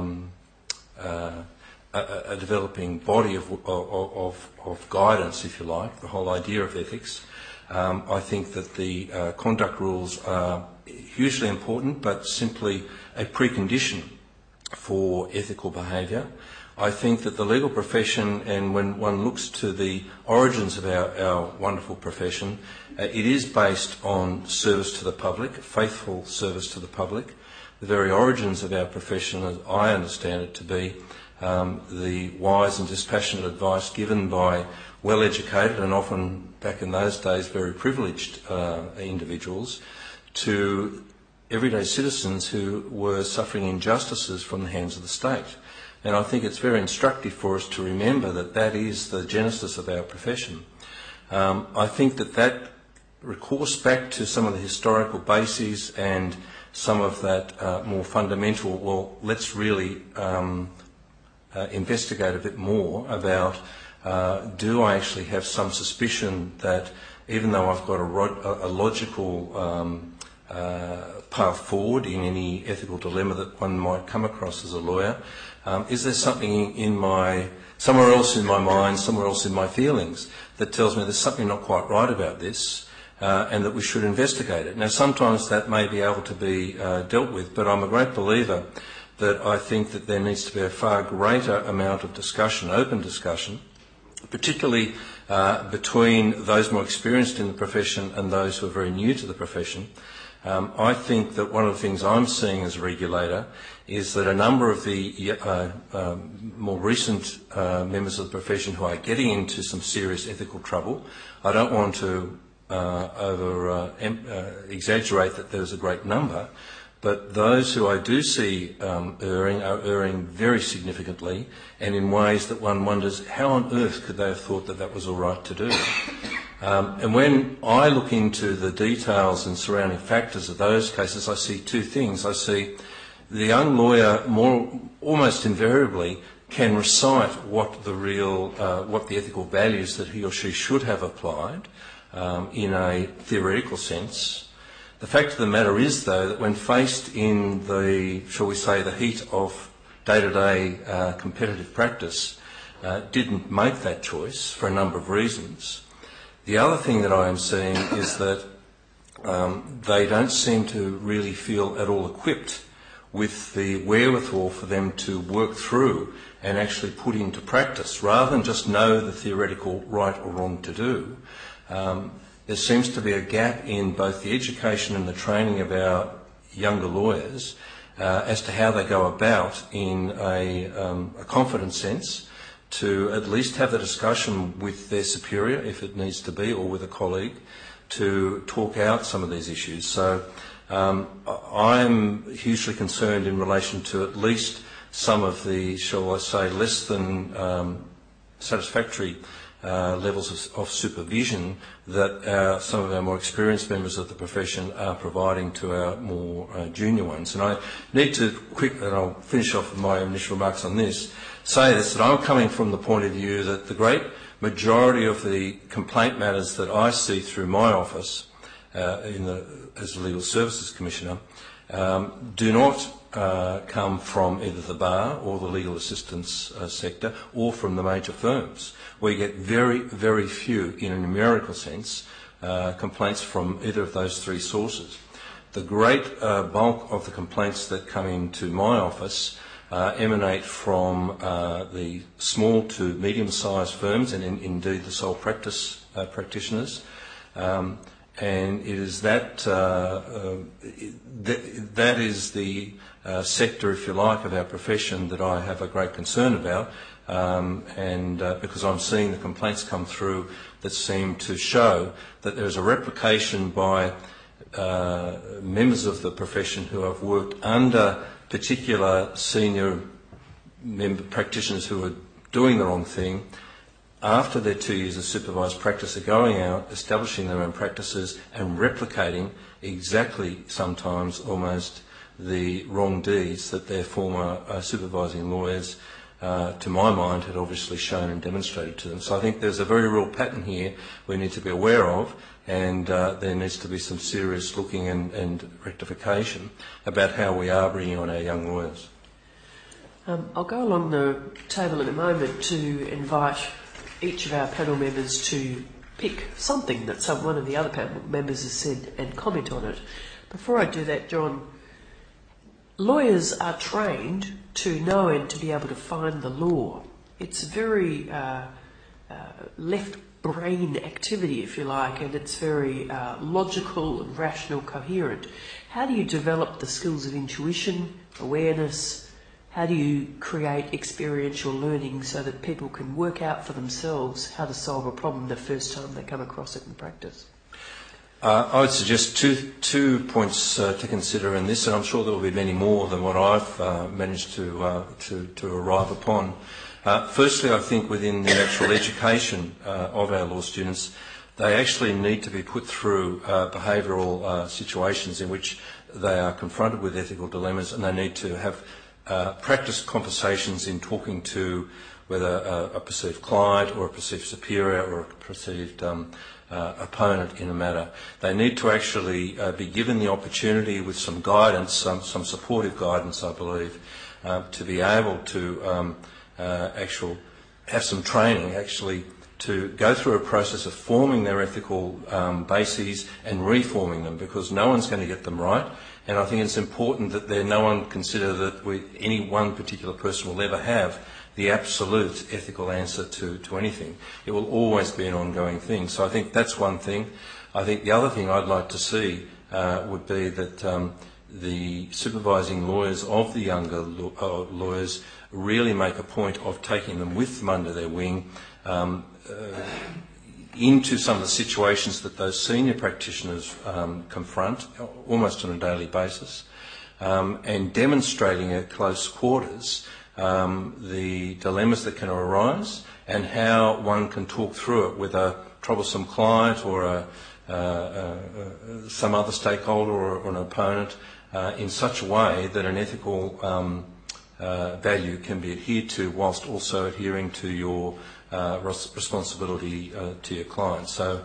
body of guidance, if you like, the whole idea of ethics. I think that the conduct rules are hugely important, but simply a precondition for ethical behaviour. I think that the legal profession, and when one looks to the origins of our wonderful profession, it is based on service to the public, faithful service to the public. The very origins of our profession, as I understand it to be, the wise and dispassionate advice given by well-educated and often, back in those days, very privileged individuals to everyday citizens who were suffering injustices from the hands of the state. And I think it's very instructive for us to remember that that is the genesis of our profession. I think that recourse back to some of the historical bases and some of that more fundamental, well, let's really investigate a bit more about do I actually have some suspicion that even though I've got a logical path forward in any ethical dilemma that one might come across as a lawyer, is there something somewhere else in my mind, somewhere else in my feelings that tells me there's something not quite right about this and that we should investigate it. Now, sometimes that may be able to be dealt with, but I'm a great believer that I think that there needs to be a far greater amount of discussion, open discussion, particularly between those more experienced in the profession and those who are very new to the profession. I think that one of the things I'm seeing as a regulator is that a number of the more recent members of the profession who are getting into some serious ethical trouble, I don't want to exaggerate that there's a great number, but those who I do see erring are erring very significantly and in ways that one wonders how on earth could they have thought that that was all right to do. And when I look into the details and surrounding factors of those cases, I see two things. I see the young lawyer almost invariably can recite what the ethical values that he or she should have applied in a theoretical sense. The fact of the matter is, though, that when faced in the, shall we say, the heat of day-to-day competitive practice, didn't make that choice for a number of reasons. The other thing that I am seeing is that they don't seem to really feel at all equipped with the wherewithal for them to work through and actually put into practice, rather than just know the theoretical right or wrong to do. There seems to be a gap in both the education and the training of our younger lawyers as to how they go about in a confident sense to at least have the discussion with their superior, if it needs to be, or with a colleague, to talk out some of these issues. So I'm hugely concerned in relation to at least some of the, shall I say, less than satisfactory levels of supervision that some of our more experienced members of the profession are providing to our more junior ones. And I need to and I'll finish off with my initial remarks on this, say this, that I'm coming from the point of view that the great majority of the complaint matters that I see through my office as a Legal Services Commissioner do not come from either the bar or the legal assistance sector or from the major firms. We get very, very few, in a numerical sense, complaints from either of those three sources. The great bulk of the complaints that come into my office emanate from the small to medium-sized firms and indeed the sole practice practitioners. And it is that is the sector, if you like, of our profession that I have a great concern about, because I'm seeing the complaints come through that seem to show that there is a replication by members of the profession who have worked under particular senior practitioners who are doing the wrong thing. After their 2 years of supervised practice, are going out, establishing their own practices and replicating exactly, sometimes almost, the wrong deeds that their former supervising lawyers, to my mind, had obviously shown and demonstrated to them. So I think there's a very real pattern here we need to be aware of, and there needs to be some serious looking and rectification about how we are bringing on our young lawyers. I'll go along the table in a moment to invite each of our panel members to pick something that one of the other panel members has said and comment on it. Before I do that, John, lawyers are trained to know and to be able to find the law. It's a very left brain activity, if you like, and it's very logical and rational, coherent. How do you develop the skills of intuition, awareness? How do you create experiential learning so that people can work out for themselves how to solve a problem the first time they come across it in practice? I would suggest two points to consider in this, and I'm sure there will be many more than what I've managed to arrive upon. Firstly, I think within the actual education of our law students, they actually need to be put through behavioural situations in which they are confronted with ethical dilemmas, and they need to have practice conversations in talking to whether a perceived client or a perceived superior or a perceived opponent in a matter. They need to actually be given the opportunity with some guidance, some supportive guidance, I believe, to be able to have some training actually to go through a process of forming their ethical bases and reforming them, because no one's going to get them right. And I think it's important that no one consider that any one particular person will ever have the absolute ethical answer to anything. It will always be an ongoing thing. So I think that's one thing. I think the other thing I'd like to see would be that the supervising lawyers of the younger lawyers really make a point of taking them with them under their wing into some of the situations that those senior practitioners confront almost on a daily basis, and demonstrating at close quarters the dilemmas that can arise and how one can talk through it with a troublesome client or some other stakeholder or an opponent in such a way that an ethical value can be adhered to whilst also adhering to your responsibility to your client. So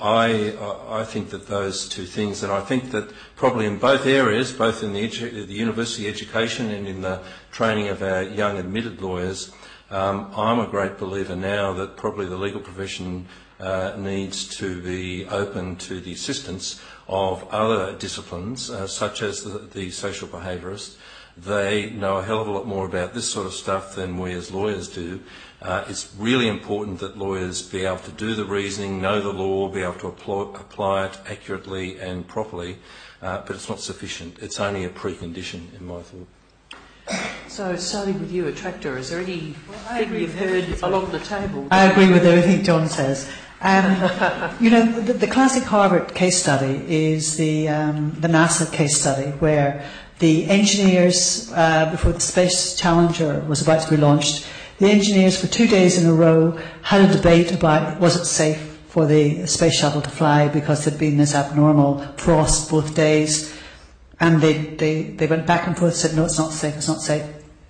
I think that those two things, and I think that probably in both areas, both in the university education and in the training of our young admitted lawyers, I'm a great believer now that probably the legal profession needs to be open to the assistance of other disciplines, such as the social behaviourists. They know a hell of a lot more about this sort of stuff than we as lawyers do. It's really important that lawyers be able to do the reasoning, know the law, be able to apply it accurately and properly, but it's not sufficient. It's only a precondition, in my thought. So, starting with you, Attractor, is there anything you've heard along the table? I agree with everything John says. The classic Harvard case study is the NASA case study, where the engineers, before the Space Challenger was about to be launched, the engineers for 2 days in a row had a debate about was it safe for the space shuttle to fly because there'd been this abnormal frost both days. And they went back and forth, said, no, it's not safe, it's not safe.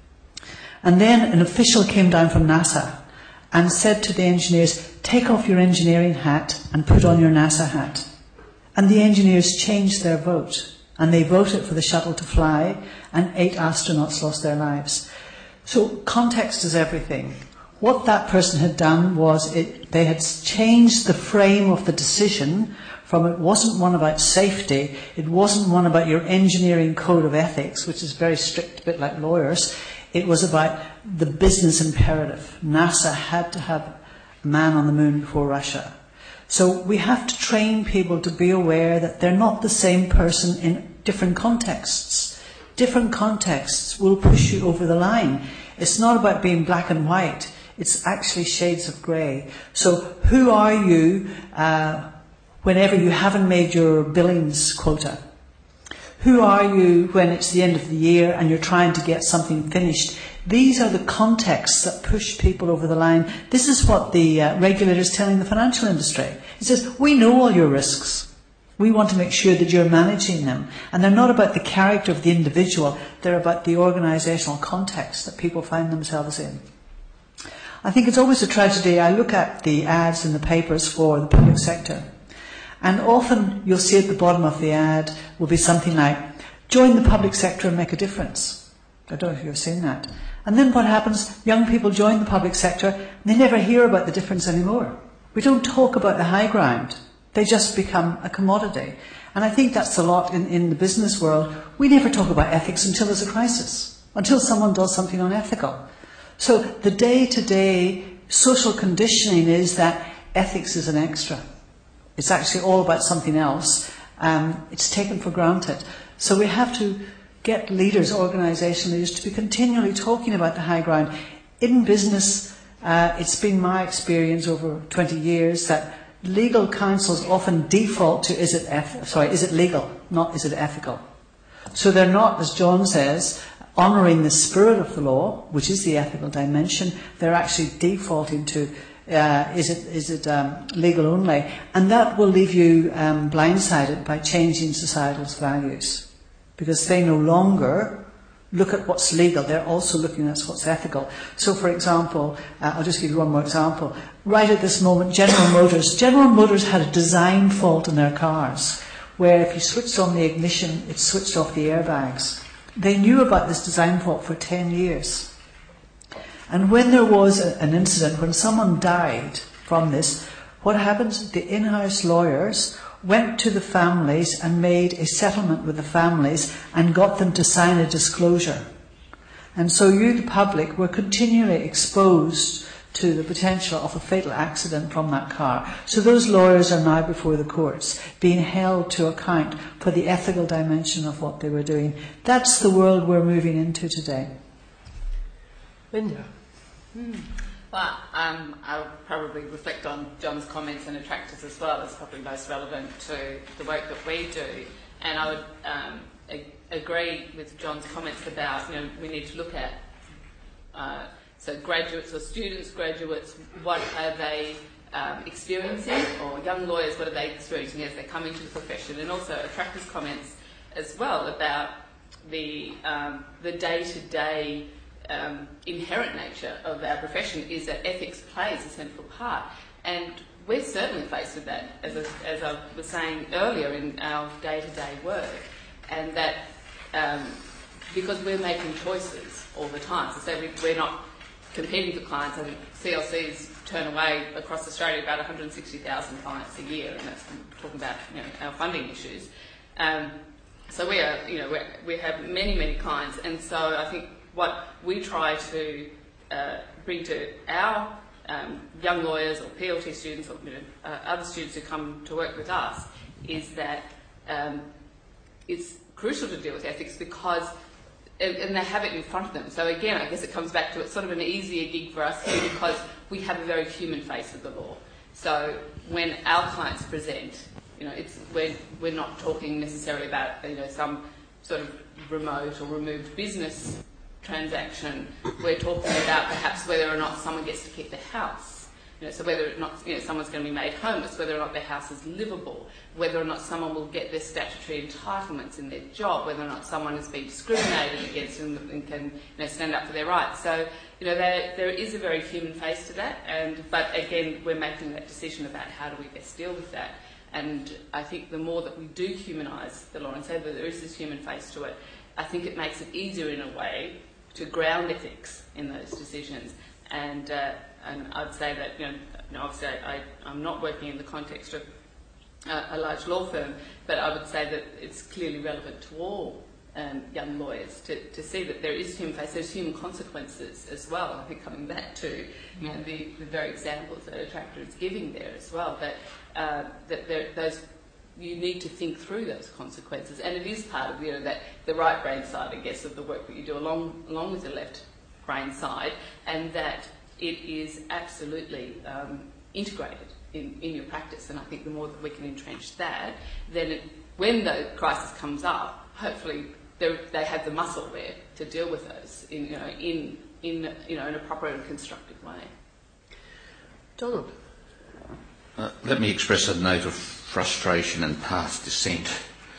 And then an official came down from NASA and said to the engineers, take off your engineering hat and put on your NASA hat. And the engineers changed their vote. And they voted for the shuttle to fly, and 8 astronauts lost their lives. So context is everything. What that person had done was they had changed the frame of the decision from it wasn't one about safety, it wasn't one about your engineering code of ethics, which is very strict, a bit like lawyers. It was about the business imperative. NASA had to have a man on the moon before Russia. So we have to train people to be aware that they're not the same person in different contexts. Different contexts will push you over the line. It's not about being black and white. It's actually shades of grey. So who are you whenever you haven't made your billings quota? Who are you when it's the end of the year and you're trying to get something finished? These are the contexts that push people over the line. This is what the regulator is telling the financial industry. It says, we know all your risks. We want to make sure that you're managing them. And they're not about the character of the individual. They're about the organisational context that people find themselves in. I think it's always a tragedy. I look at the ads in the papers for the public sector. And often you'll see at the bottom of the ad will be something like, join the public sector and make a difference. I don't know if you've seen that. And then what happens? Young people join the public sector and they never hear about the difference anymore. We don't talk about the high ground. They just become a commodity. And I think that's a lot in the business world. We never talk about ethics until there's a crisis, until someone does something unethical. So the day-to-day social conditioning is that ethics is an extra. It's actually all about something else. It's taken for granted. So we have to get leaders, organisation leaders, to be continually talking about the high ground. In business, it's been my experience over 20 years that legal counsels often default to is it legal, not is it ethical. So they're not, as John says, honouring the spirit of the law, which is the ethical dimension. They're actually defaulting to is it legal only, and that will leave you blindsided by changing societal's values, because they no longer look at what's legal, they're also looking at what's ethical. So, for example, I'll just give you one more example. Right at this moment, General Motors had a design fault in their cars, where if you switched on the ignition, it switched off the airbags. They knew about this design fault for 10 years. And when there was an incident, when someone died from this, what happened? The in-house lawyers went to the families and made a settlement with the families and got them to sign a disclosure. And so you, the public, were continually exposed to the potential of a fatal accident from that car. So those lawyers are now before the courts, being held to account for the ethical dimension of what they were doing. That's the world we're moving into today. Linda? Well, I'll probably reflect on John's comments and attractors as well. It's probably most relevant to the work that we do. And I would agree with John's comments about, we need to look at so graduates or students, graduates, what are they experiencing, or young lawyers, what are they experiencing as they come into the profession, and also attractors' comments as well about the day-to-day inherent nature of our profession is that ethics plays a central part, and we're certainly faced with that, as I was saying earlier, in our day-to-day work, and that because we're making choices all the time, so say we're not competing for clients. I think CLCs turn away across Australia about 160,000 clients a year, and that's talking about our funding issues. So we are, we have many clients, and so I think what we try to bring to our young lawyers or PLT students or other students who come to work with us is that it's crucial to deal with ethics because and they have it in front of them. So again, I guess it comes back to it's sort of an easier gig for us here because we have a very human face of the law. So when our clients present, we're not talking necessarily about some sort of remote or removed business transaction. We're talking about perhaps whether or not someone gets to keep their house. So whether or not someone's going to be made homeless, whether or not their house is livable, whether or not someone will get their statutory entitlements in their job, whether or not someone has been discriminated against and can stand up for their rights. So there is a very human face to that, but again we're making that decision about how do we best deal with that. And I think the more that we do humanise the law and say that there is this human face to it, I think it makes it easier in a way to ground ethics in those decisions. And I'd say that, obviously I'm not working in the context of a large law firm, but I would say that it's clearly relevant to all young lawyers to see that there is human face, there's human consequences as well. I think coming back to the very examples that Attractor is giving there as well, that those you need to think through those consequences, and it is part of that the right brain side, I guess, of the work that you do along with the left brain side, and that it is absolutely integrated in your practice. And I think the more that we can entrench that, then when the crisis comes up, hopefully they have the muscle there to deal with those in a proper and constructive way. Donald. Let me express a note of frustration and path dissent.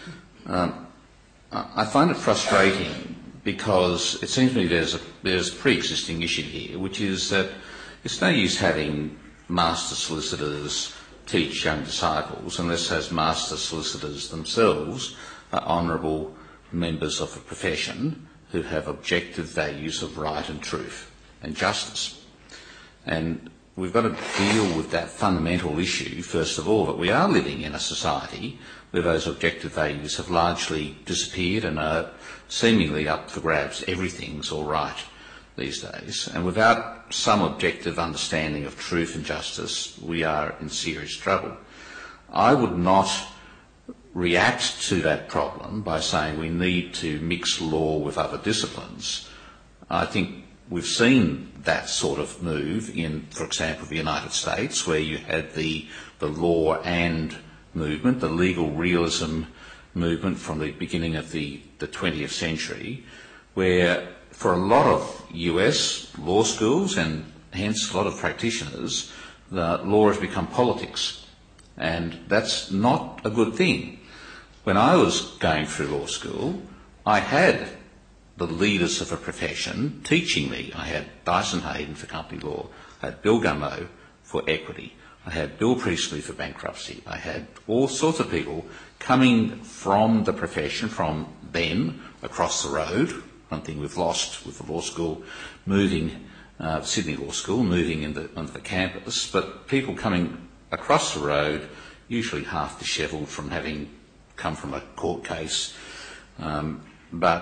I find it frustrating because it seems to me there's a pre-existing issue here, which is that it's no use having master solicitors teach young disciples unless those master solicitors themselves are honourable members of a profession who have objective values of right and truth and justice. And we've got to deal with that fundamental issue, first of all, that we are living in a society where those objective values have largely disappeared and are seemingly up for grabs. Everything's all right these days. And without some objective understanding of truth and justice, we are in serious trouble. I would not react to that problem by saying we need to mix law with other disciplines. I think we've seen that sort of move in, for example, the United States, where you had the law and movement, the legal realism movement from the beginning of the 20th century, where for a lot of US law schools and hence a lot of practitioners, the law has become politics. And that's not a good thing. When I was going through law school, I had the leaders of a profession teaching me. I had Dyson Hayden for company law, I had Bill Gummow for equity, I had Bill Priestley for bankruptcy, I had all sorts of people coming from the profession, from then across the road. One thing we've lost with the law school moving, Sydney Law School moving onto the campus, but people coming across the road, usually half dishevelled from having come from a court case, but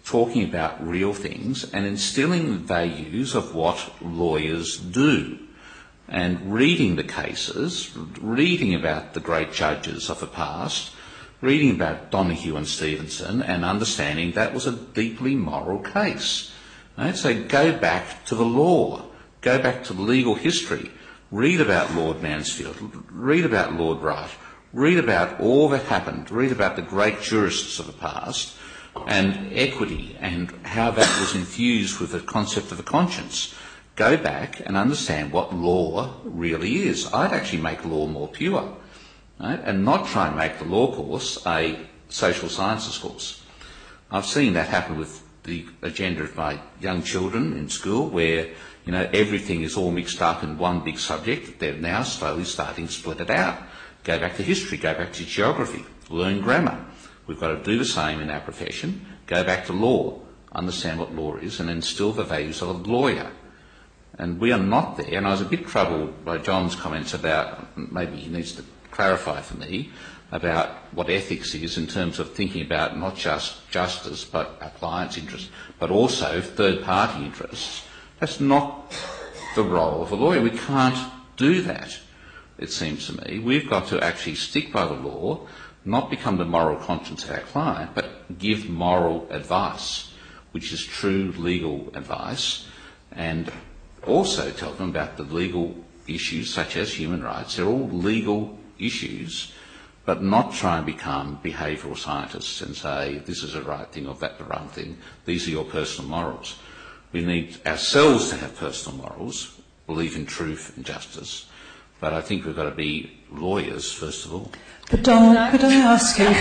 talking about real things and instilling values of what lawyers do. And reading the cases, reading about the great judges of the past, reading about Donoghue and Stevenson, and understanding that was a deeply moral case. Right? So go back to the law, go back to legal history, read about Lord Mansfield, read about Lord Wright, read about all that happened, read about the great jurists of the past, and equity and how that was infused with the concept of the conscience. Go back and understand what law really is. I'd actually make law more pure, right? And not try and make the law course a social sciences course. I've seen that happen with the agenda of my young children in school where, everything is all mixed up in one big subject. They're now slowly starting to split it out. Go back to history, go back to geography, learn grammar. We've got to do the same in our profession. Go back to law, understand what law is, and instill the values of a lawyer. And we are not there. And I was a bit troubled by John's comments about, maybe he needs to clarify for me, about what ethics is in terms of thinking about not just justice, but our client's interests, but also third-party interests. That's not the role of a lawyer. We can't do that, it seems to me. We've got to actually stick by the law, not become the moral conscience of our client, but give moral advice, which is true legal advice, and also tell them about the legal issues such as human rights. They're all legal issues, but not try and become behavioural scientists and say this is the right thing or that the wrong thing. These are your personal morals. We need ourselves to have personal morals, believe in truth and justice, but I think we've got to be lawyers first of all. But Donald, could I ask you?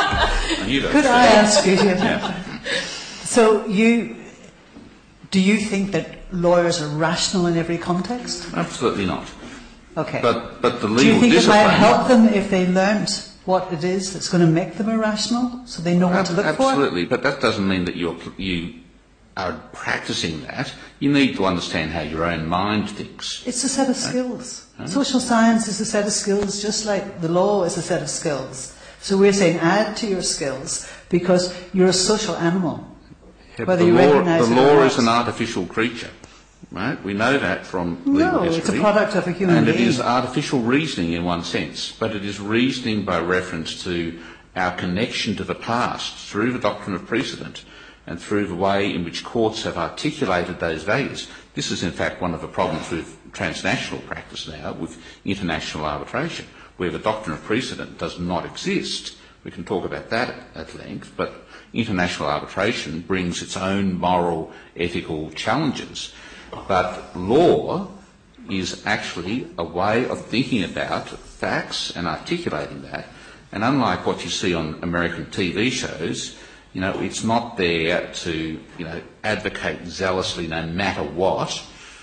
Could I ask you? Yeah. So do you think that lawyers are rational in every context? Absolutely not. Okay. But the legal do you think discipline... it might help them if they learnt what it is that's going to make them irrational, so they know what to look for? Absolutely, but that doesn't mean that you are practising that. You need to understand how your own mind thinks. It's a set of skills. Social science is a set of skills, just like the law is a set of skills. So we're saying add to your skills, because you're a social animal. Yeah, whether you recognise it or not. The law is an artificial creature, right? We know that from legal history. No, it's a product of a human being. And it is artificial reasoning in one sense, but it is reasoning by reference to our connection to the past through the doctrine of precedent and through the way in which courts have articulated those values. This is in fact one of the problems with transnational practice now, with international arbitration, where the doctrine of precedent does not exist. We can talk about that at length, but international arbitration brings its own moral, ethical challenges. But law is actually a way of thinking about facts and articulating that. And unlike what you see on American TV shows, it's not there to, advocate zealously no matter what.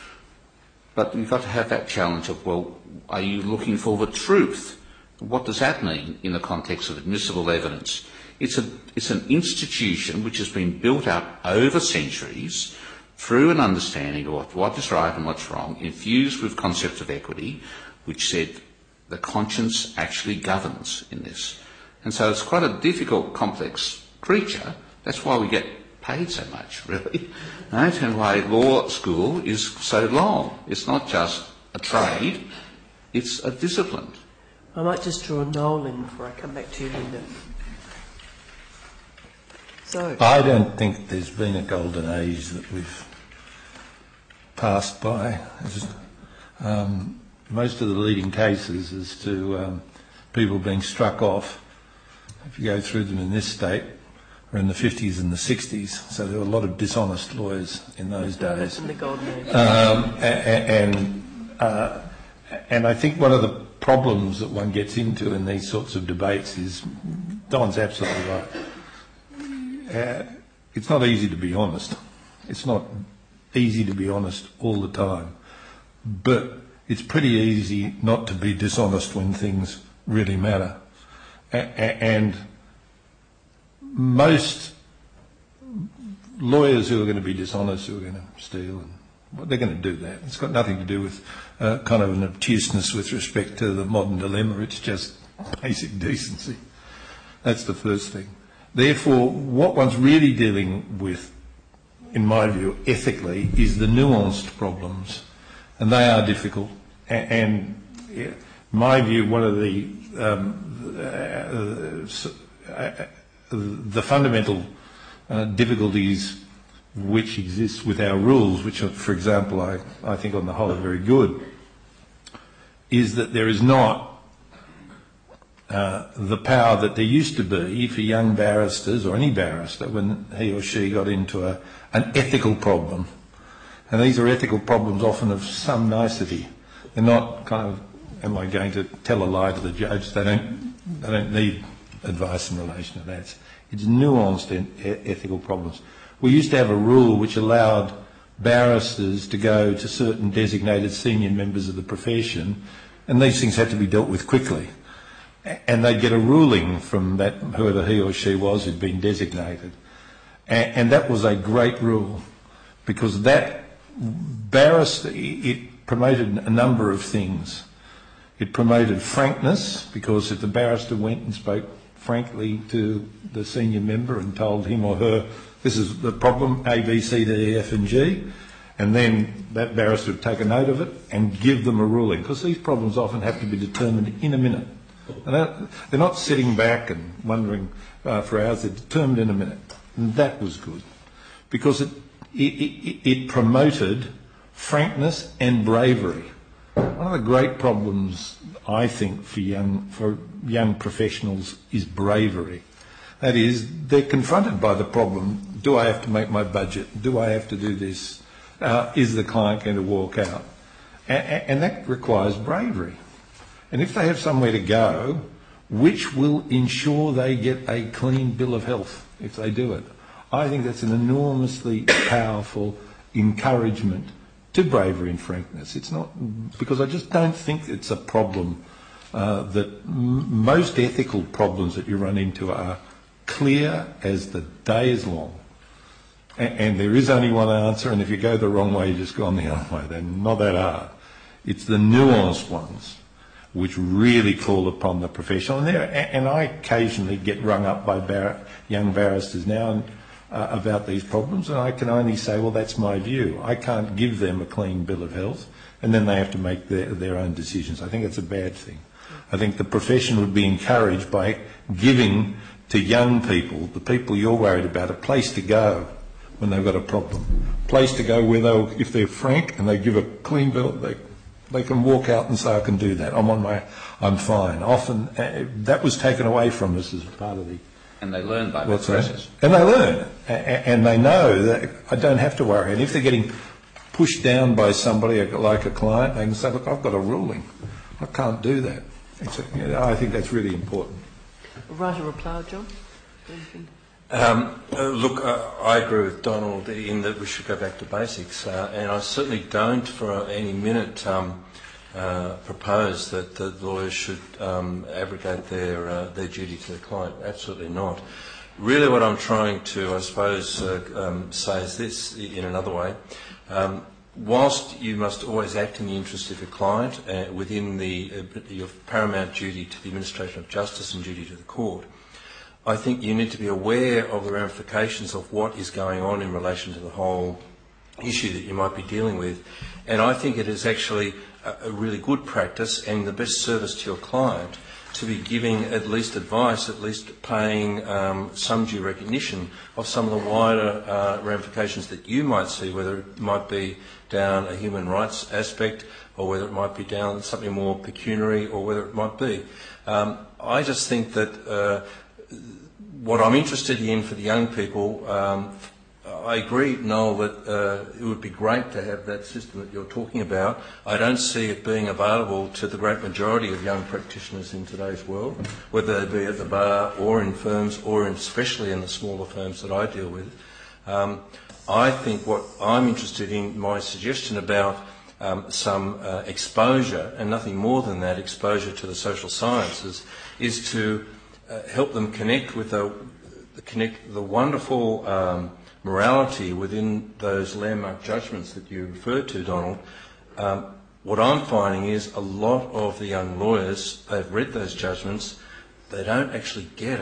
But you've got to have that challenge of, well, are you looking for the truth? What does that mean in the context of admissible evidence? It's an institution which has been built up over centuries through an understanding of what is right and what's wrong, infused with concepts of equity, which said the conscience actually governs in this. And so it's quite a difficult, complex creature. That's why we get paid so much, really, right? And why law school is so long. It's not just a trade, it's a discipline. I might just draw Noel in before I come back to you, Linda. So, I don't think there's been a golden age that we've passed by. Most of the leading cases as to people being struck off, if you go through them in this state, are in the 50s and the 60s. So there were a lot of dishonest lawyers in those days. in the golden age. And I think one of the problems that one gets into in these sorts of debates is, Don's absolutely right. It's not easy to be honest. It's not easy to be honest all the time. But it's pretty easy not to be dishonest when things really matter. And most lawyers who are going to be dishonest, who are going to steal, they're going to do that. It's got nothing to do with kind of an obtuseness with respect to the modern dilemma. It's just basic decency. That's the first thing. Therefore, what one's really dealing with, in my view, ethically, is the nuanced problems, and they are difficult. And in my view, one of the fundamental difficulties which exists with our rules, which are, for example, I think on the whole are very good, is that there is not the power that there used to be for young barristers, or any barrister, when he or she got into an ethical problem. And these are ethical problems often of some nicety. They're not kind of, am I going to tell a lie to the judge? They don't need advice in relation to that. It's nuanced ethical problems. We used to have a rule which allowed barristers to go to certain designated senior members of the profession, and these things had to be dealt with quickly. And they'd get a ruling from that, whoever he or she was who'd been designated. And that was a great rule, because that barrister, it promoted a number of things. It promoted frankness, because if the barrister went and spoke frankly to the senior member and told him or her, this is the problem, A, B, C, D, E, F and G, and then that barrister would take a note of it and give them a ruling, because these problems often have to be determined in a minute. And they're not sitting back and wondering for hours, they're determined in a minute. And that was good, because it promoted frankness and bravery. One of the great problems, I think, for young professionals is bravery. That is, they're confronted by the problem, do I have to make my budget? Do I have to do this? Is the client going to walk out? And that requires bravery. And if they have somewhere to go, which will ensure they get a clean bill of health if they do it, I think that's an enormously powerful encouragement to bravery and frankness. It's not, because I just don't think it's a problem that most ethical problems that you run into are clear as the day is long. And there is only one answer, and if you go the wrong way, you just go on the other way. They're not that hard. It's the nuanced ones which really call upon the professional. And I occasionally get rung up by young barristers now about these problems, and I can only say, well, that's my view. I can't give them a clean bill of health, and then they have to make their own decisions. I think it's a bad thing. I think the profession would be encouraged by giving to young people, the people you're worried about, a place to go when they've got a problem. A place to go where if they're frank and they give a clean bill, they can walk out and say, I can do that. I'm fine. Often that was taken away from us as part of the... And they learn by that process. And they learn. And they know that I don't have to worry. And if they're getting pushed down by somebody like a client, they can say, look, I've got a ruling. I can't do that. I think that's really important. Right, a reply, John? Look, I agree with Donald in that we should go back to basics, and I certainly don't for any minute propose that the lawyers should abrogate their duty to the client. Absolutely not. Really what I'm trying to, I suppose, say is this in another way. Whilst you must always act in the interest of your client within your paramount duty to the administration of justice and duty to the court, I think you need to be aware of the ramifications of what is going on in relation to the whole issue that you might be dealing with. And I think it is actually a really good practice and the best service to your client to be giving at least advice, at least paying some due recognition of some of the wider ramifications that you might see, whether it might be down a human rights aspect or whether it might be down something more pecuniary or whether it might be. I just think that what I'm interested in for the young people, I agree, Noel, that it would be great to have that system that you're talking about. I don't see it being available to the great majority of young practitioners in today's world, whether they be at the bar or in firms or especially in the smaller firms that I deal with. I think what I'm interested in, my suggestion about some exposure, and nothing more than that, exposure to the social sciences, is to help them connect with the wonderful morality within those landmark judgments that you referred to, Donald. What I'm finding is a lot of the young lawyers, they've read those judgments, they don't actually get it.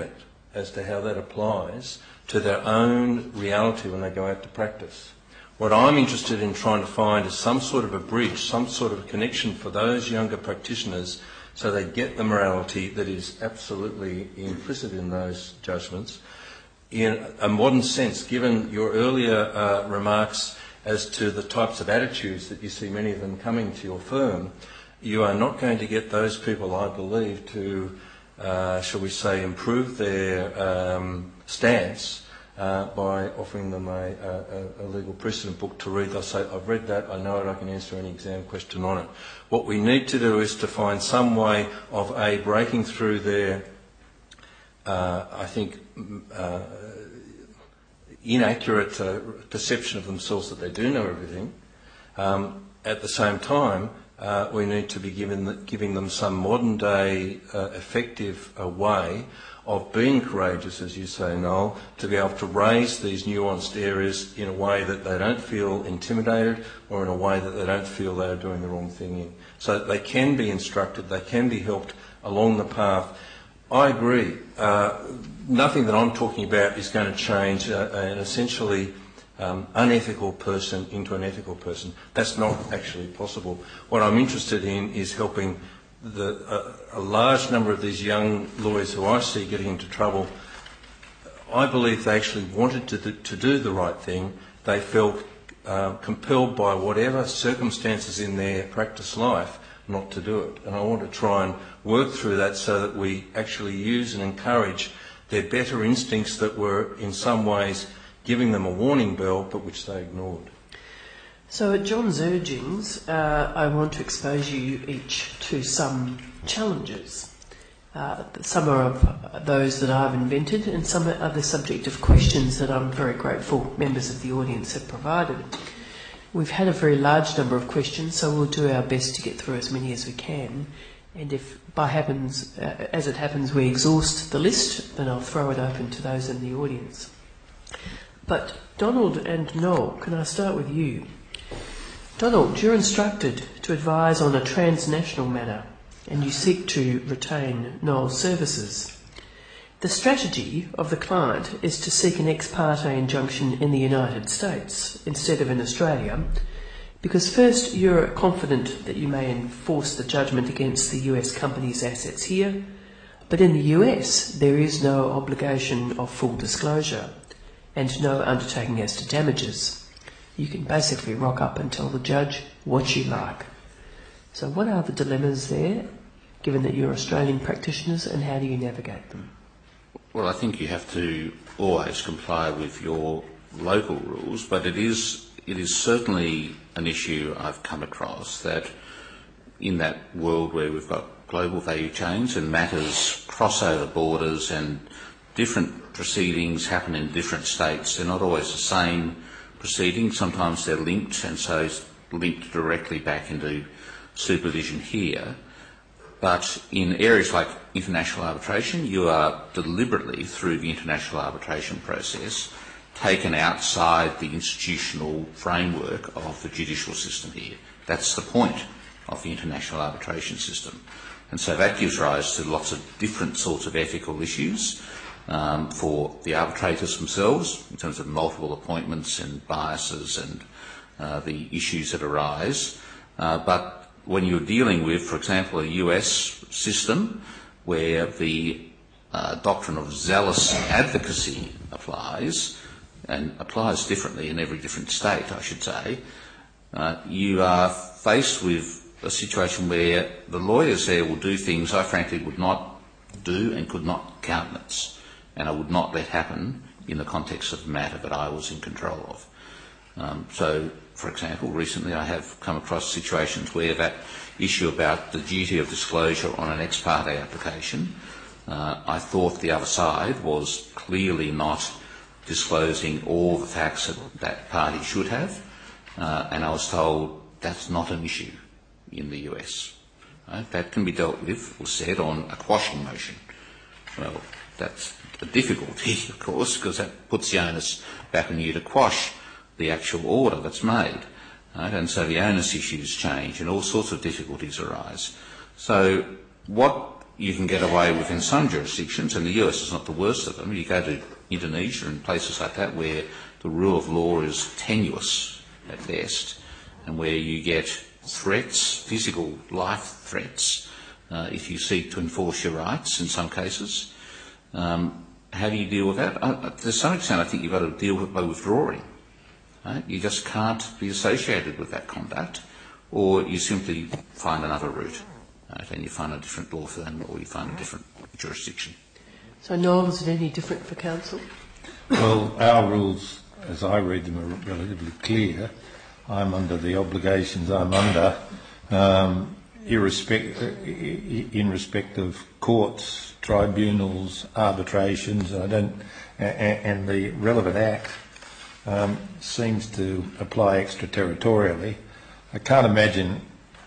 as to how that applies to their own reality when they go out to practice. What I'm interested in trying to find is some sort of a bridge, some sort of a connection for those younger practitioners so they get the morality that is absolutely implicit in those judgments in a modern sense, given your earlier remarks as to the types of attitudes that you see many of them coming to your firm. You are not going to get those people, I believe, to, shall we say, improve their stance by offering them a legal precedent book to read. They'll say, I've read that, I know it, I can answer any exam question on it. What we need to do is to find some way of breaking through their, I think, inaccurate perception of themselves that they do know everything. At the same time, we need to be giving them some modern day effective way of being courageous, as you say, Noel, to be able to raise these nuanced areas in a way that they don't feel intimidated or in a way that they don't feel they're doing the wrong thing in. So that they can be instructed, they can be helped along the path. I agree. Nothing that I'm talking about is going to change an essentially unethical person into an ethical person. That's not actually possible. What I'm interested in is helping a large number of these young lawyers who I see getting into trouble. I believe they actually wanted to do the right thing. They felt compelled by whatever circumstances in their practice life not to do it. And I want to try and work through that so that we actually use and encourage their better instincts that were in some ways giving them a warning bell but which they ignored. So at John's urgings, I want to expose you each to some challenges. Some are of those that I've invented and some are the subject of questions that I'm very grateful members of the audience have provided. We've had a very large number of questions, so we'll do our best to get through as many as we can. And if as it happens, we exhaust the list, then I'll throw it open to those in the audience. But Donald and Noel, can I start with you? Donald, you're instructed to advise on a transnational matter, and you seek to retain Noel's services. The strategy of the client is to seek an ex parte injunction in the United States instead of in Australia, because first you're confident that you may enforce the judgment against the US company's assets here, but in the US there is no obligation of full disclosure and no undertaking as to damages. You can basically rock up and tell the judge what you like. So what are the dilemmas there, given that you're Australian practitioners, and how do you navigate them? Well, I think you have to always comply with your local rules, but it is certainly an issue I've come across that in that world where we've got global value chains and matters cross over borders and different proceedings happen in different states. They're not always the same proceedings. Sometimes they're linked, and so linked directly back into supervision here. But in areas like international arbitration, you are deliberately, through the international arbitration process, taken outside the institutional framework of the judicial system here. That's the point of the international arbitration system. And so that gives rise to lots of different sorts of ethical issues for the arbitrators themselves, in terms of multiple appointments and biases and the issues that arise. But when you're dealing with, for example, a US system where the doctrine of zealous advocacy applies, and applies differently in every different state, I should say, you are faced with a situation where the lawyers there will do things I frankly would not do and could not countenance, and I would not let happen in the context of the matter that I was in control of. So, for example, recently I have come across situations where that issue about the duty of disclosure on an ex parte application, I thought the other side was clearly not disclosing all the facts that that party should have, and I was told that's not an issue in the US. That can be dealt with or said on a quashing motion. Well, that's a difficulty, of course, because that puts the onus back on you to quash the actual order that's made. Right? And so the onus issues change and all sorts of difficulties arise. So what you can get away with in some jurisdictions, and the US is not the worst of them. You go to Indonesia and places like that where the rule of law is tenuous at best, and where you get threats, physical life threats, if you seek to enforce your rights in some cases. How do you deal with that? To some extent, I think you've got to deal with it by withdrawing. Right? You just can't be associated with that conduct, or you simply find another route, right? And you find a different law firm, or you find a different jurisdiction. So, Noel, is it any different for council? Well, our rules, as I read them, are relatively clear. I'm under the obligations I'm under, in respect of courts, tribunals, arbitrations, and the relevant act seems to apply extraterritorially. I can't imagine.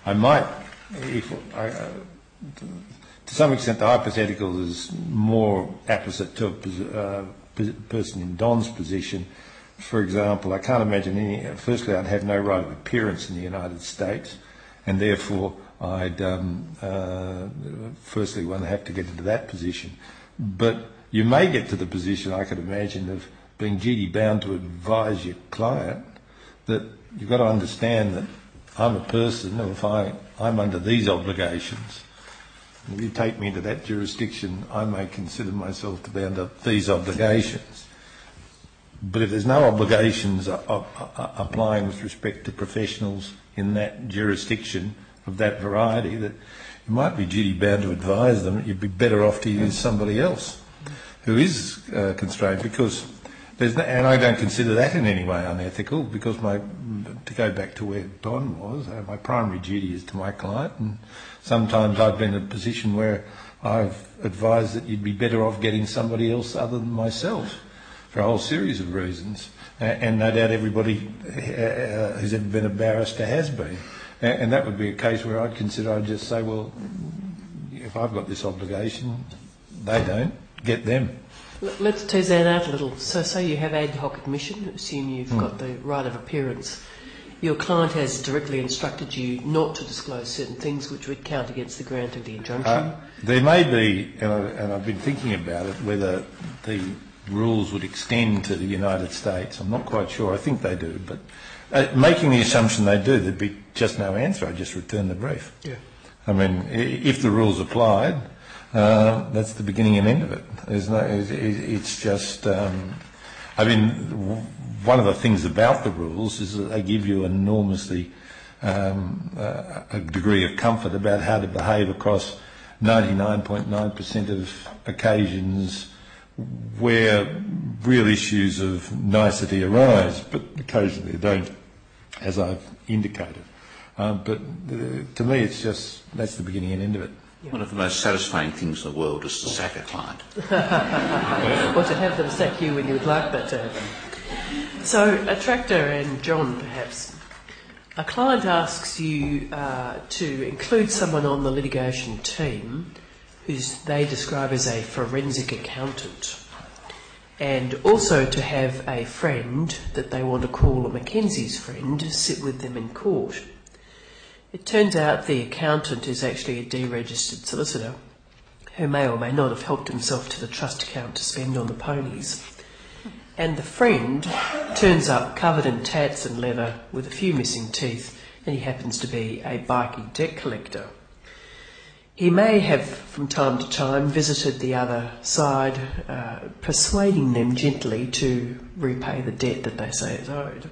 To some extent, the hypothetical is more apposite to a person in Don's position. For example, I can't imagine firstly, I'd have no right of appearance in the United States, and therefore I'd firstly want to have to get into that position. But you may get to the position, I could imagine, of being duty bound to advise your client that you've got to understand that I'm a person, and if I'm under these obligations, if you take me into that jurisdiction, I may consider myself to be under these obligations. But if there's no obligations applying with respect to professionals in that jurisdiction of that variety, that you might be duty bound to advise them, you'd be better off to use somebody else who is constrained, because and I don't consider that in any way unethical, because to go back to where Don was, my primary duty is to my client, and sometimes I've been in a position where I've advised that you'd be better off getting somebody else other than myself for a whole series of reasons, and no doubt everybody who's ever been a barrister has been, and that would be a case where I'd just say, well, if I've got this obligation, they don't, get them. Let's tease that out a little. So say you have ad hoc admission, assume you've got the right of appearance. Your client has directly instructed you not to disclose certain things which would count against the grant of the injunction. There may be, and I've been thinking about it, whether the rules would extend to the United States. I'm not quite sure. I think they do, but making the assumption they do, there'd be just no answer. I'd just return the brief. Yeah. I mean, if the rules applied, that's the beginning and end of it. It's just. I mean, one of the things about the rules is that they give you an enormously a degree of comfort about how to behave across 99.9% of occasions where real issues of nicety arise, but occasionally they don't, as I've indicated. But to me, it's just, that's the beginning and end of it. One of the most satisfying things in the world is to sack a client. Or to have them sack you when you would like that to happen. So, Attractor and John, perhaps, a client asks you to include someone on the litigation team who they describe as a forensic accountant, and also to have a friend that they want to call a Mackenzie's friend sit with them in court. It turns out the accountant is actually a deregistered solicitor who may or may not have helped himself to the trust account to spend on the ponies. And the friend turns up covered in tats and leather with a few missing teeth, and he happens to be a bikie debt collector. He may have from time to time visited the other side, persuading them gently to repay the debt that they say is owed.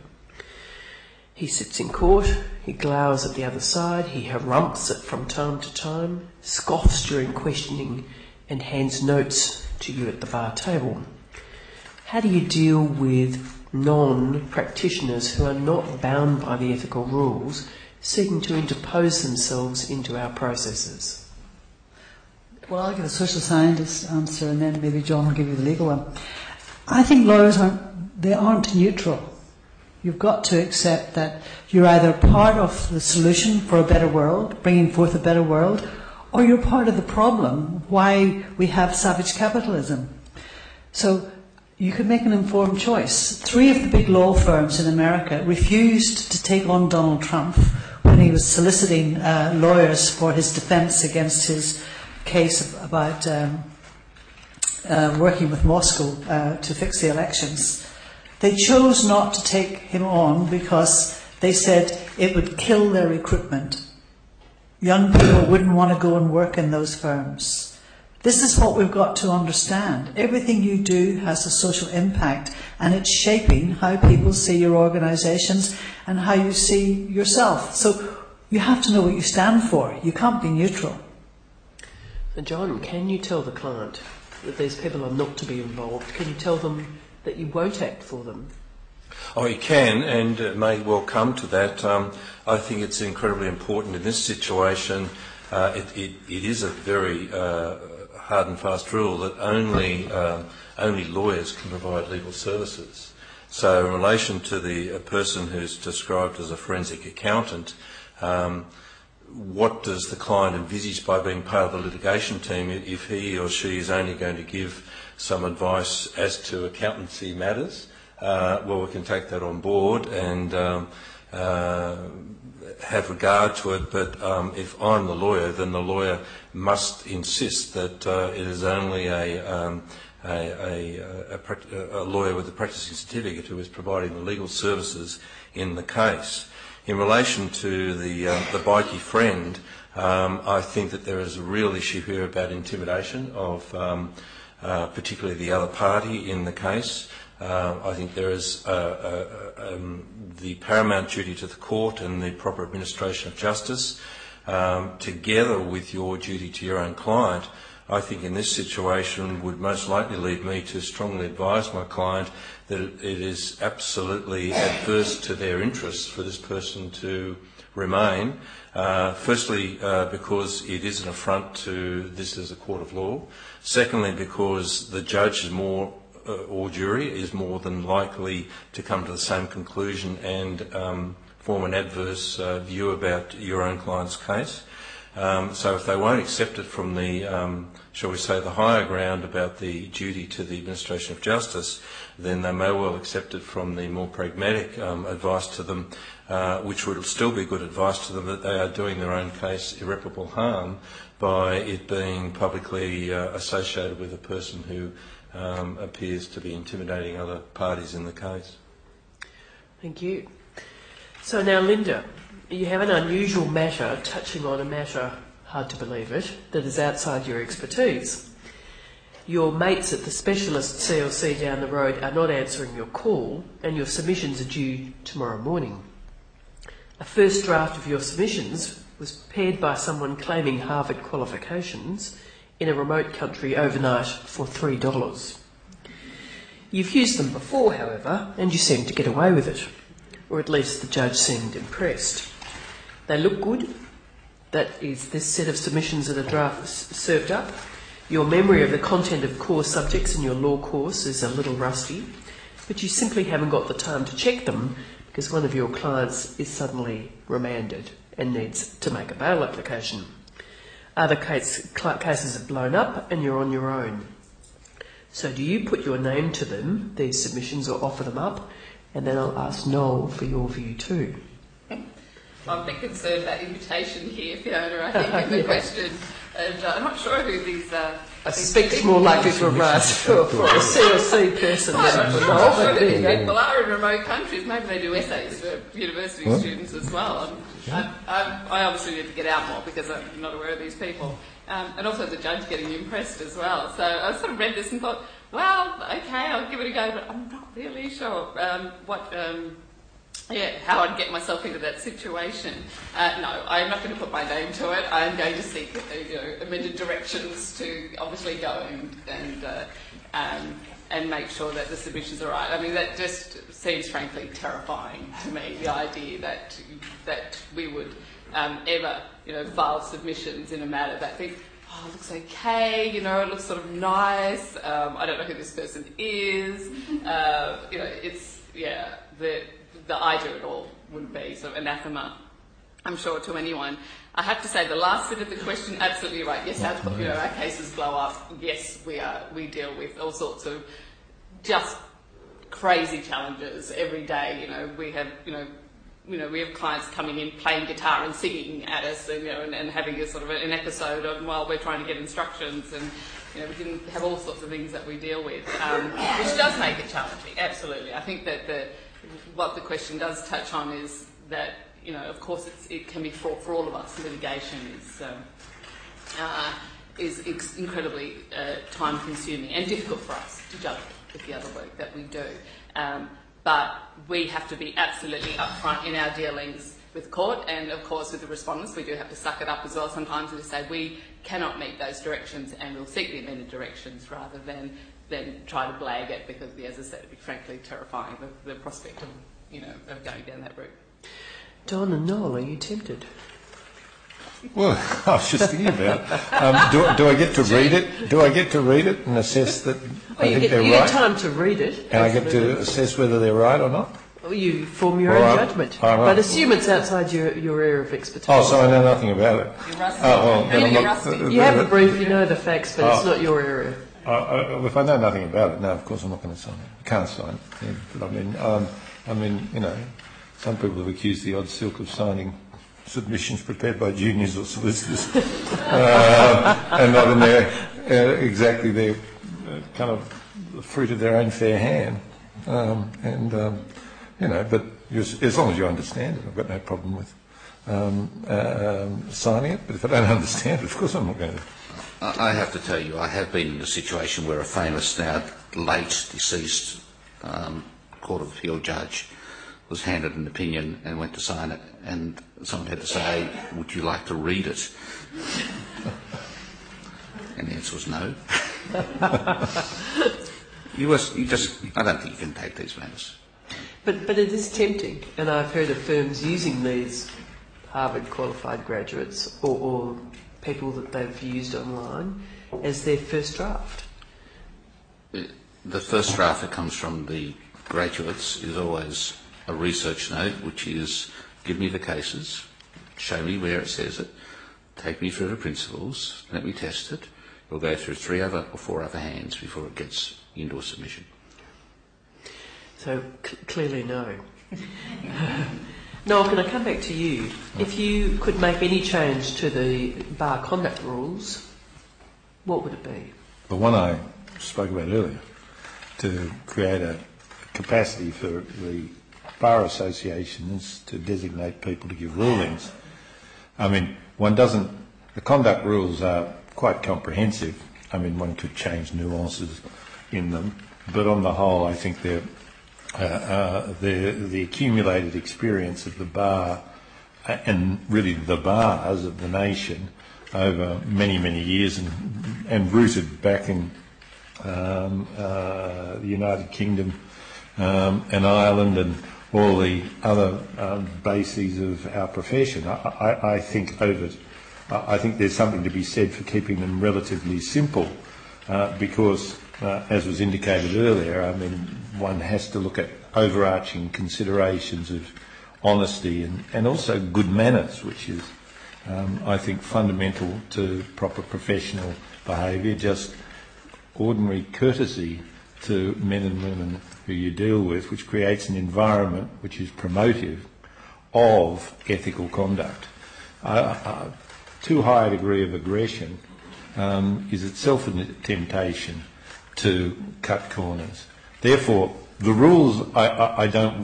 He sits in court, he glowers at the other side, he harumphs it from time to time, scoffs during questioning, and hands notes to you at the bar table. How do you deal with non-practitioners who are not bound by the ethical rules, seeking to interpose themselves into our processes? Well, I'll give a social scientist answer, and then maybe John will give you the legal one. I think lawyers aren't neutral. You've got to accept that you're either part of the solution for a better world, bringing forth a better world, or you're part of the problem, why we have savage capitalism. So you could make an informed choice. 3 of the big law firms in America refused to take on Donald Trump when he was soliciting lawyers for his defence against his case about working with Moscow to fix the elections. They chose not to take him on because they said it would kill their recruitment. Young people wouldn't want to go and work in those firms. This is what we've got to understand. Everything you do has a social impact, and it's shaping how people see your organisations and how you see yourself. So you have to know what you stand for. You can't be neutral. And John, can you tell the client that these people are not to be involved? Can you tell them that you won't act for them? Oh, you can, and it may well come to that. I think it's incredibly important in this situation. It is a very hard and fast rule that only lawyers can provide legal services. So in relation to the person who's described as a forensic accountant, what does the client envisage by being part of the litigation team if he or she is only going to give some advice as to accountancy matters? Well, we can take that on board and have regard to it, but if I'm the lawyer, then the lawyer must insist that it is only a lawyer with a practicing certificate who is providing the legal services in the case. In relation to the bikie friend, I think that there is a real issue here about intimidation of particularly the other party in the case. I think there is the paramount duty to the court and the proper administration of justice, together with your duty to your own client. I think in this situation would most likely lead me to strongly advise my client that it is absolutely adverse to their interests for this person to remain. Firstly, because it is an affront to this as a court of law. Secondly, because the judge is more or jury is more than likely to come to the same conclusion and form an adverse view about your own client's case. So if they won't accept it from the, shall we say, the higher ground about the duty to the administration of justice, then they may well accept it from the more pragmatic advice to them, which would still be good advice to them that they are doing their own case irreparable harm by it being publicly associated with a person who appears to be intimidating other parties in the case. Thank you. So now, Linda, you have an unusual matter touching on a matter, hard to believe it, that is outside your expertise. Your mates at the specialist CLC down the road are not answering your call, and your submissions are due tomorrow morning. A first draft of your submissions was prepared by someone claiming Harvard qualifications in a remote country overnight for $3. You've used them before, however, and you seem to get away with it, or at least the judge seemed impressed. They look good. That is this set of submissions that are served up. Your memory of the content of core subjects in your law course is a little rusty, but you simply haven't got the time to check them because one of your clients is suddenly remanded and needs to make a bail application. Other cases have blown up and you're on your own. So do you put your name to them, these submissions, or offer them up? And then I'll ask Noel for your view too. I'm a bit concerned about invitation here, Fiona, I think, in the question. And I'm not sure who these are. I suspect it's more likely to arise for a CLC person than for Noel. But people are in remote countries. Maybe they do essays for university students as well. I obviously need to get out more because I'm not aware of these people. And also the judge getting impressed as well. So I sort of read this and thought, well, okay, I'll give it a go, but I'm not really sure how I'd get myself into that situation. No, I'm not going to put my name to it. I'm going to seek amended directions to obviously go and make sure that the submissions are right. I mean, that just seems frankly terrifying to me, the idea that we would ever file submissions in a matter that thinks, oh, it looks okay, it looks sort of nice, I don't know who this person is, the idea at all would be sort of anathema, I'm sure, to anyone. I have to say the last bit of the question, absolutely right. Yes, our cases blow up. Yes, we deal with all sorts of just crazy challenges every day. We have we have clients coming in playing guitar and singing at us, and and having a sort of an episode while we're trying to get instructions, and we can have all sorts of things that we deal with, which does make it challenging. Absolutely, I think that what the question does touch on is that of course it can be fraught for all of us. Litigation is incredibly time consuming and difficult for us to juggle with the other work that we do. But we have to be absolutely upfront in our dealings with court, and of course with the respondents we do have to suck it up as well sometimes and to say we cannot meet those directions and we'll seek the amended directions rather than try to blag it, because as I said, it'd be frankly terrifying, the prospect of of going down that route. Don and Noel, are you tempted? Well, I was just thinking about do I get to read it? Do I get to read it and assess that I think they're right? You get time to read it. And I get to assess whether they're right or not? Well, you form your own judgment. But assume it's outside your area of expertise. Oh, so I know nothing about it. You're rusty. You're rusty. You have a brief, you know the facts, but it's not your area. If I know nothing about it, no, of course I'm not going to sign it. I can't sign it. Yeah, but I mean, some people have accused the odd silk of signing submissions prepared by juniors or solicitors, and not in their exactly their kind of the fruit of their own fair hand. But as long as you understand it, I've got no problem with signing it. But if I don't understand it, of course I'm not going to. I have to tell you, I have been in a situation where a famous, now late deceased Court of Appeal judge was handed an opinion and went to sign it, and someone had to say, "Would you like to read it?" And the answer was no. I don't think you can take these matters. But it is tempting, and I've heard of firms using these Harvard qualified graduates or people that they've used online as their first draft. The first draft that comes from the graduates is always a research note, which is, give me the cases, show me where it says it, take me through the principles, let me test it. We'll go through 3 or 4 other hands before it gets into a submission. So clearly no. Noel, can I come back to you? If you could make any change to the bar conduct rules, what would it be? The one I spoke about earlier, to create a capacity for the bar associations to designate people to give rulings. I mean, the conduct rules are quite comprehensive. I mean, one could change nuances in them, but on the whole, I think they're the accumulated experience of the bar and really the bars of the nation over many, many years and rooted back in the United Kingdom and Ireland and all the other bases of our profession. I think there's something to be said for keeping them relatively simple because, as was indicated earlier, I mean, one has to look at overarching considerations of honesty and also good manners, which is, I think, fundamental to proper professional behaviour, just ordinary courtesy to men and women who you deal with, which creates an environment which is promotive of ethical conduct. Too high a degree of aggression is itself a temptation to cut corners. Therefore, the rules I don't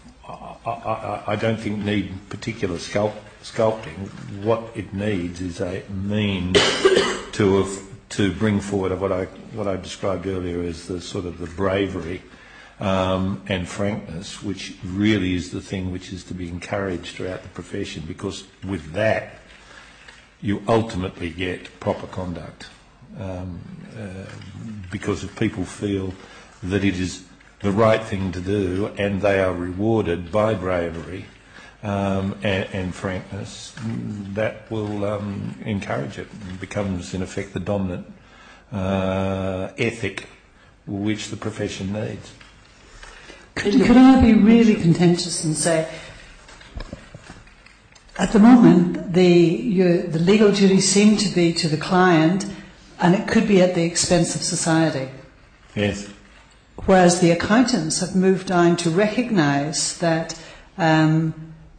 think need particular sculpting. What it needs is a means to bring forward what I described earlier as the sort of the bravery and frankness, which really is the thing which is to be encouraged throughout the profession, because with that you ultimately get proper conduct. Because if people feel that it is the right thing to do and they are rewarded by bravery and frankness, that will encourage it and becomes in effect the dominant ethic which the profession needs. Could I be really contentious and say, at the moment the legal duties seem to be to the client, and it could be at the expense of society. Yes. Whereas the accountants have moved down to recognise that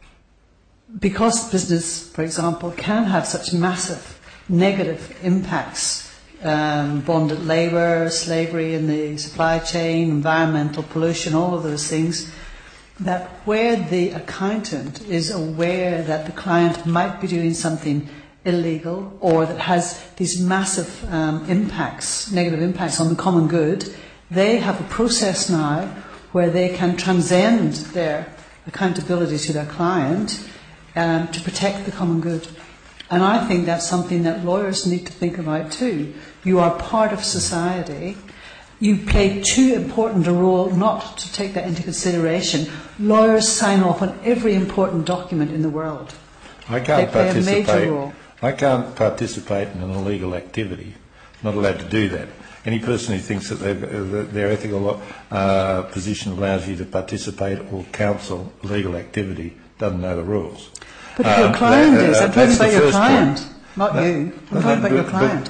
because business, for example, can have such massive negative impacts, bonded labour, slavery in the supply chain, environmental pollution, all of those things, that where the accountant is aware that the client might be doing something illegal or that has these massive negative impacts on the common good, they have a process now where they can transcend their accountability to their client to protect the common good. And I think that's something that lawyers need to think about too. You are part of society. You play too important a role not to take that into consideration. Lawyers sign off on every important document in the world. I can't They play a major role. I can't participate in an illegal activity. Not allowed to do that. Any person who thinks that their ethical position allows you to participate or counsel legal activity doesn't know the rules. But if your client is, I'm talking about your client, not you. I'm talking about your client.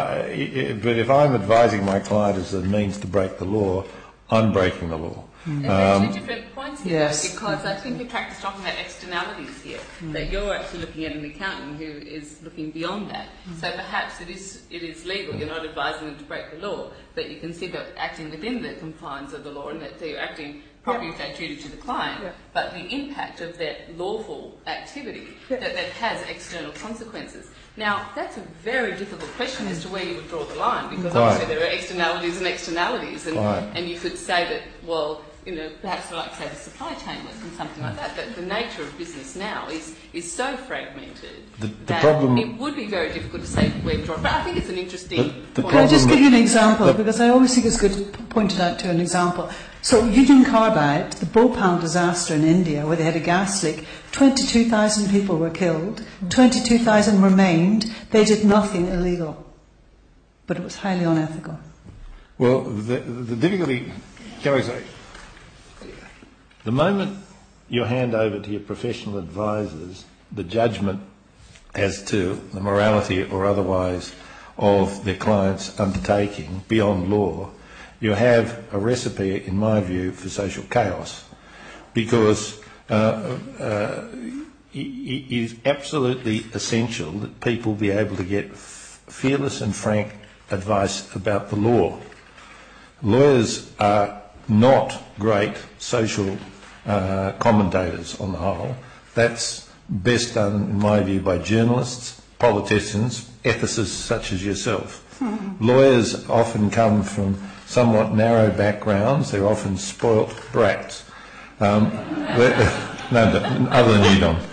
But if I'm advising my client as a means to break the law, I'm breaking the law. And there are two different points here, Yes. though, because I think you practice talking about externalities here, that you're actually looking at an accountant who is looking beyond that. So perhaps it is legal, you're not advising them to break the law, but you can see that acting within the confines of the law and that they're acting properly with that duty to the client, but the impact of that lawful activity, that has external consequences. Now, that's a very difficult question as to where you would draw the line, because obviously there are externalities and externalities, and you could say that, well, perhaps like say the supply chain work and something like that, but the nature of business now is so fragmented that it would be very difficult to say where to draw. But I think it's an interesting point. Can I just give you an example? Because I always think it's good to point it out to an example. So Union Carbide, the Bhopal disaster in India, where they had a gas leak, 22,000 people were killed, 22,000 remained. They did nothing illegal, but it was highly unethical. Well, the difficulty, shall I say, the moment you hand over to your professional advisors the judgment as to the morality or otherwise of their client's undertaking beyond law, you have a recipe, in my view, for social chaos, because it is absolutely essential that people be able to get fearless and frank advice about the law. Lawyers are not great social commentators on the whole. That's best done, in my view, by journalists, politicians, ethicists such as yourself. Lawyers often come from somewhat narrow backgrounds. They're often spoilt brats. No, other than you, Don.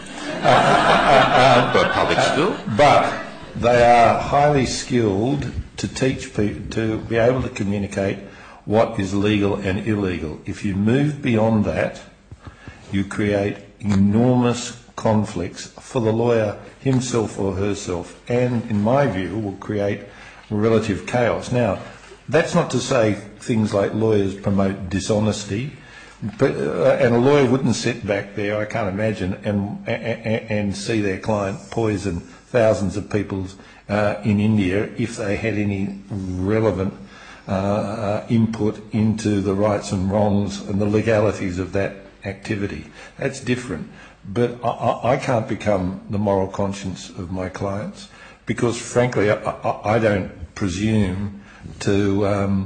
But public school. But they are highly skilled to teach people to be able to communicate what is legal and illegal. If you move beyond that, you create enormous conflicts for the lawyer himself or herself, and, in my view, will create relative chaos. Now, that's not to say things like lawyers promote dishonesty, but, and a lawyer wouldn't sit back there, I can't imagine, and see their client poison thousands of people in India if they had any relevant input into the rights and wrongs and the legalities of that activity. That's different. But I can't become the moral conscience of my clients because, frankly, I don't presume to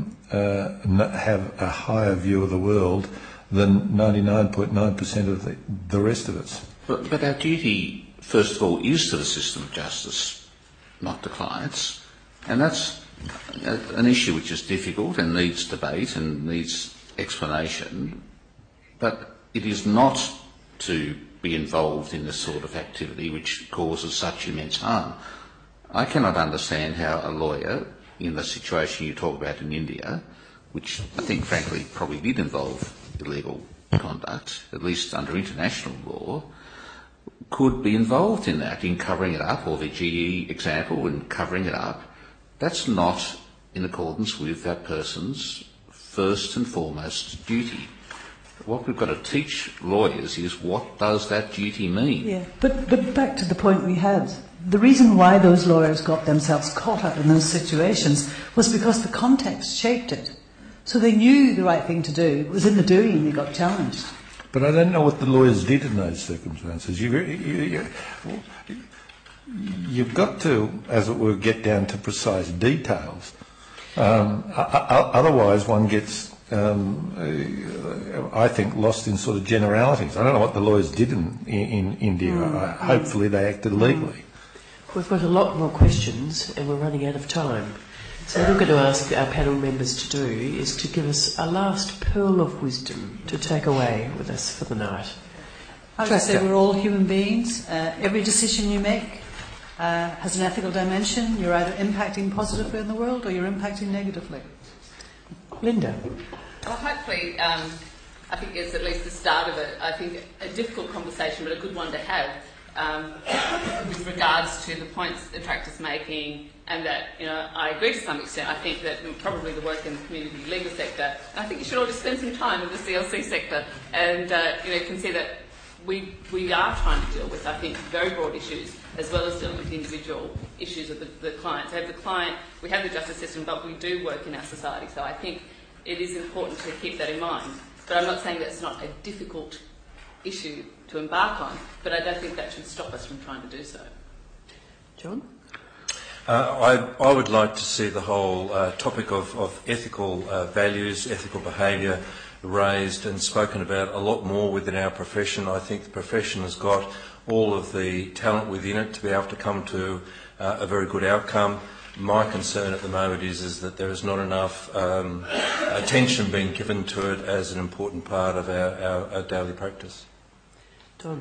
have a higher view of the world than 99.9% of the rest of us. But our duty, first of all, is to the system of justice, not to clients. And that's an issue which is difficult and needs debate and needs explanation. But it is not to be involved in the sort of activity which causes such immense harm. I cannot understand how a lawyer, in the situation you talk about in India, which I think frankly probably did involve illegal conduct, at least under international law, could be involved in that, in covering it up, or the GE example, in covering it up. That's not in accordance with that person's first and foremost duty. What we've got to teach lawyers is what does that duty mean? Yeah, but back to the point we had. The reason why those lawyers got themselves caught up in those situations was because the context shaped it. So they knew the right thing to do. It was in the doing they got challenged. But I don't know what the lawyers did in those circumstances. You've got to, as it were, get down to precise details. Otherwise, one gets, I think, lost in sort of generalities. I don't know what the lawyers did in India. Hopefully they acted legally. We've got a lot more questions and we're running out of time. So what I'm going to ask our panel members to do is to give us a last pearl of wisdom to take away with us for the night. I would say we're all human beings. Every decision you make has an ethical dimension. You're either impacting positively in the world or you're impacting negatively. Linda. Well, hopefully, I think it's at least the start of it. I think a difficult conversation, but a good one to have, with regards to the points that Attractor's making, and that, I agree to some extent. I think that probably the work in the community legal sector, and I think you should all just spend some time in the CLC sector and, can see that we are trying to deal with, I think, very broad issues, as well as dealing with individual issues of the client. So we have the justice system, but we do work in our society. So I think it is important to keep that in mind. But I'm not saying that it's not a difficult issue to embark on, but I don't think that should stop us from trying to do so. John? I would like to see the whole topic of ethical values, ethical behaviour raised and spoken about a lot more within our profession. I think the profession has got all of the talent within it to be able to come to a very good outcome. My concern at the moment is that there is not enough attention being given to it as an important part of our daily practice. Don?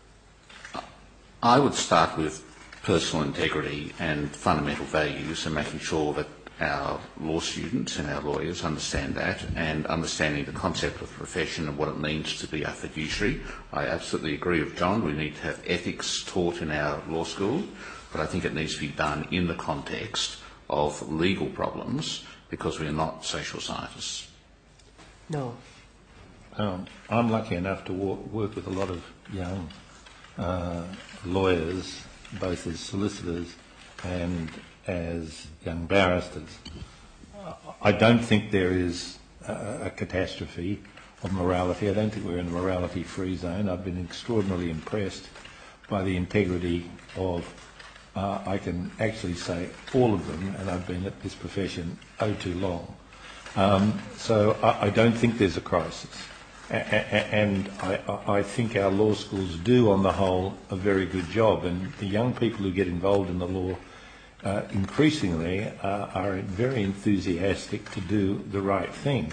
I would start with personal integrity and fundamental values and making sure that our law students and our lawyers understand that, and understanding the concept of profession and what it means to be a fiduciary. I absolutely agree with John. We need to have ethics taught in our law school, but I think it needs to be done in the context of legal problems, because we are not social scientists. No. I'm lucky enough to work with a lot of young lawyers, both as solicitors and as young barristers. I don't think there is a catastrophe of morality. I don't think we're in a morality-free zone. I've been extraordinarily impressed by the integrity of, I can actually say, all of them, and I've been at this profession too long. So I don't think there's a crisis. And I think our law schools do, on the whole, a very good job. And the young people who get involved in the law increasingly are very enthusiastic to do the right thing.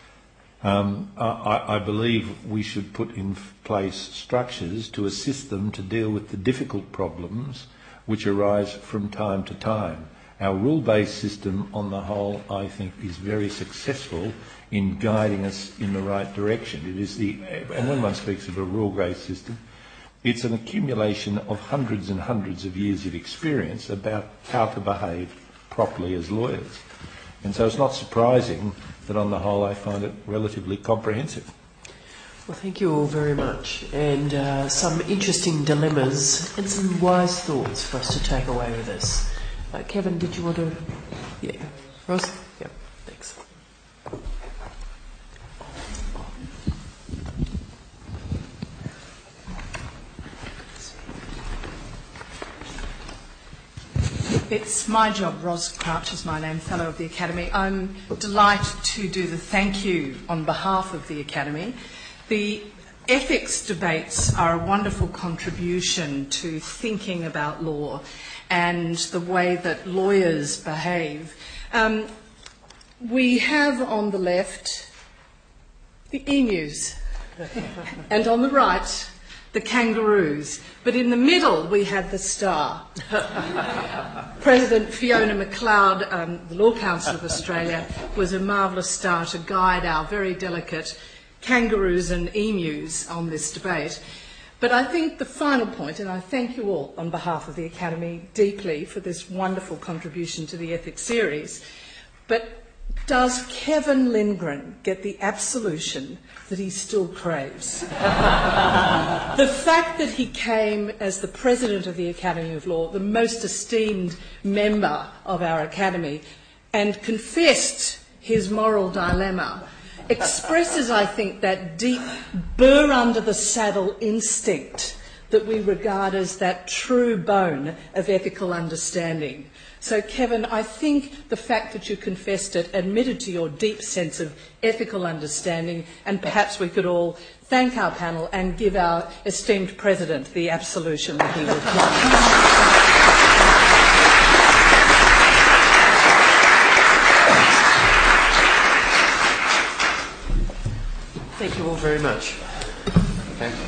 I believe we should put in place structures to assist them to deal with the difficult problems which arise from time to time. Our rule-based system, on the whole, I think, is very successful in guiding us in the right direction. It is and when one speaks of a rule-based system, it's an accumulation of hundreds and hundreds of years of experience about how to behave properly as lawyers. And so it's not surprising that, on the whole, I find it relatively comprehensive. Well, thank you all very much, and some interesting dilemmas and some wise thoughts for us to take away with us. Kevin, did you want to... Yeah. Ross? Yeah, thanks. It's my job. Ros Crouch is my name, Fellow of the Academy. I'm delighted to do the thank you on behalf of the Academy. The ethics debates are a wonderful contribution to thinking about law and the way that lawyers behave. We have on the left the emus and on the right the kangaroos, but in the middle we had the star. President Fiona MacLeod, the Law Council of Australia, was a marvellous star to guide our very delicate kangaroos and emus on this debate. But I think the final point, and I thank you all on behalf of the Academy deeply for this wonderful contribution to the ethics series, but does Kevin Lindgren get the absolution that he still craves? The fact that he came as the President of the Academy of Law, the most esteemed member of our Academy, and confessed his moral dilemma expresses, I think, that deep burr under the saddle instinct that we regard as that true bone of ethical understanding. So, Kevin, I think the fact that you confessed it admitted to your deep sense of ethical understanding, and perhaps we could all thank our panel and give our esteemed President the absolution that he requires. Thank you all very much. Okay.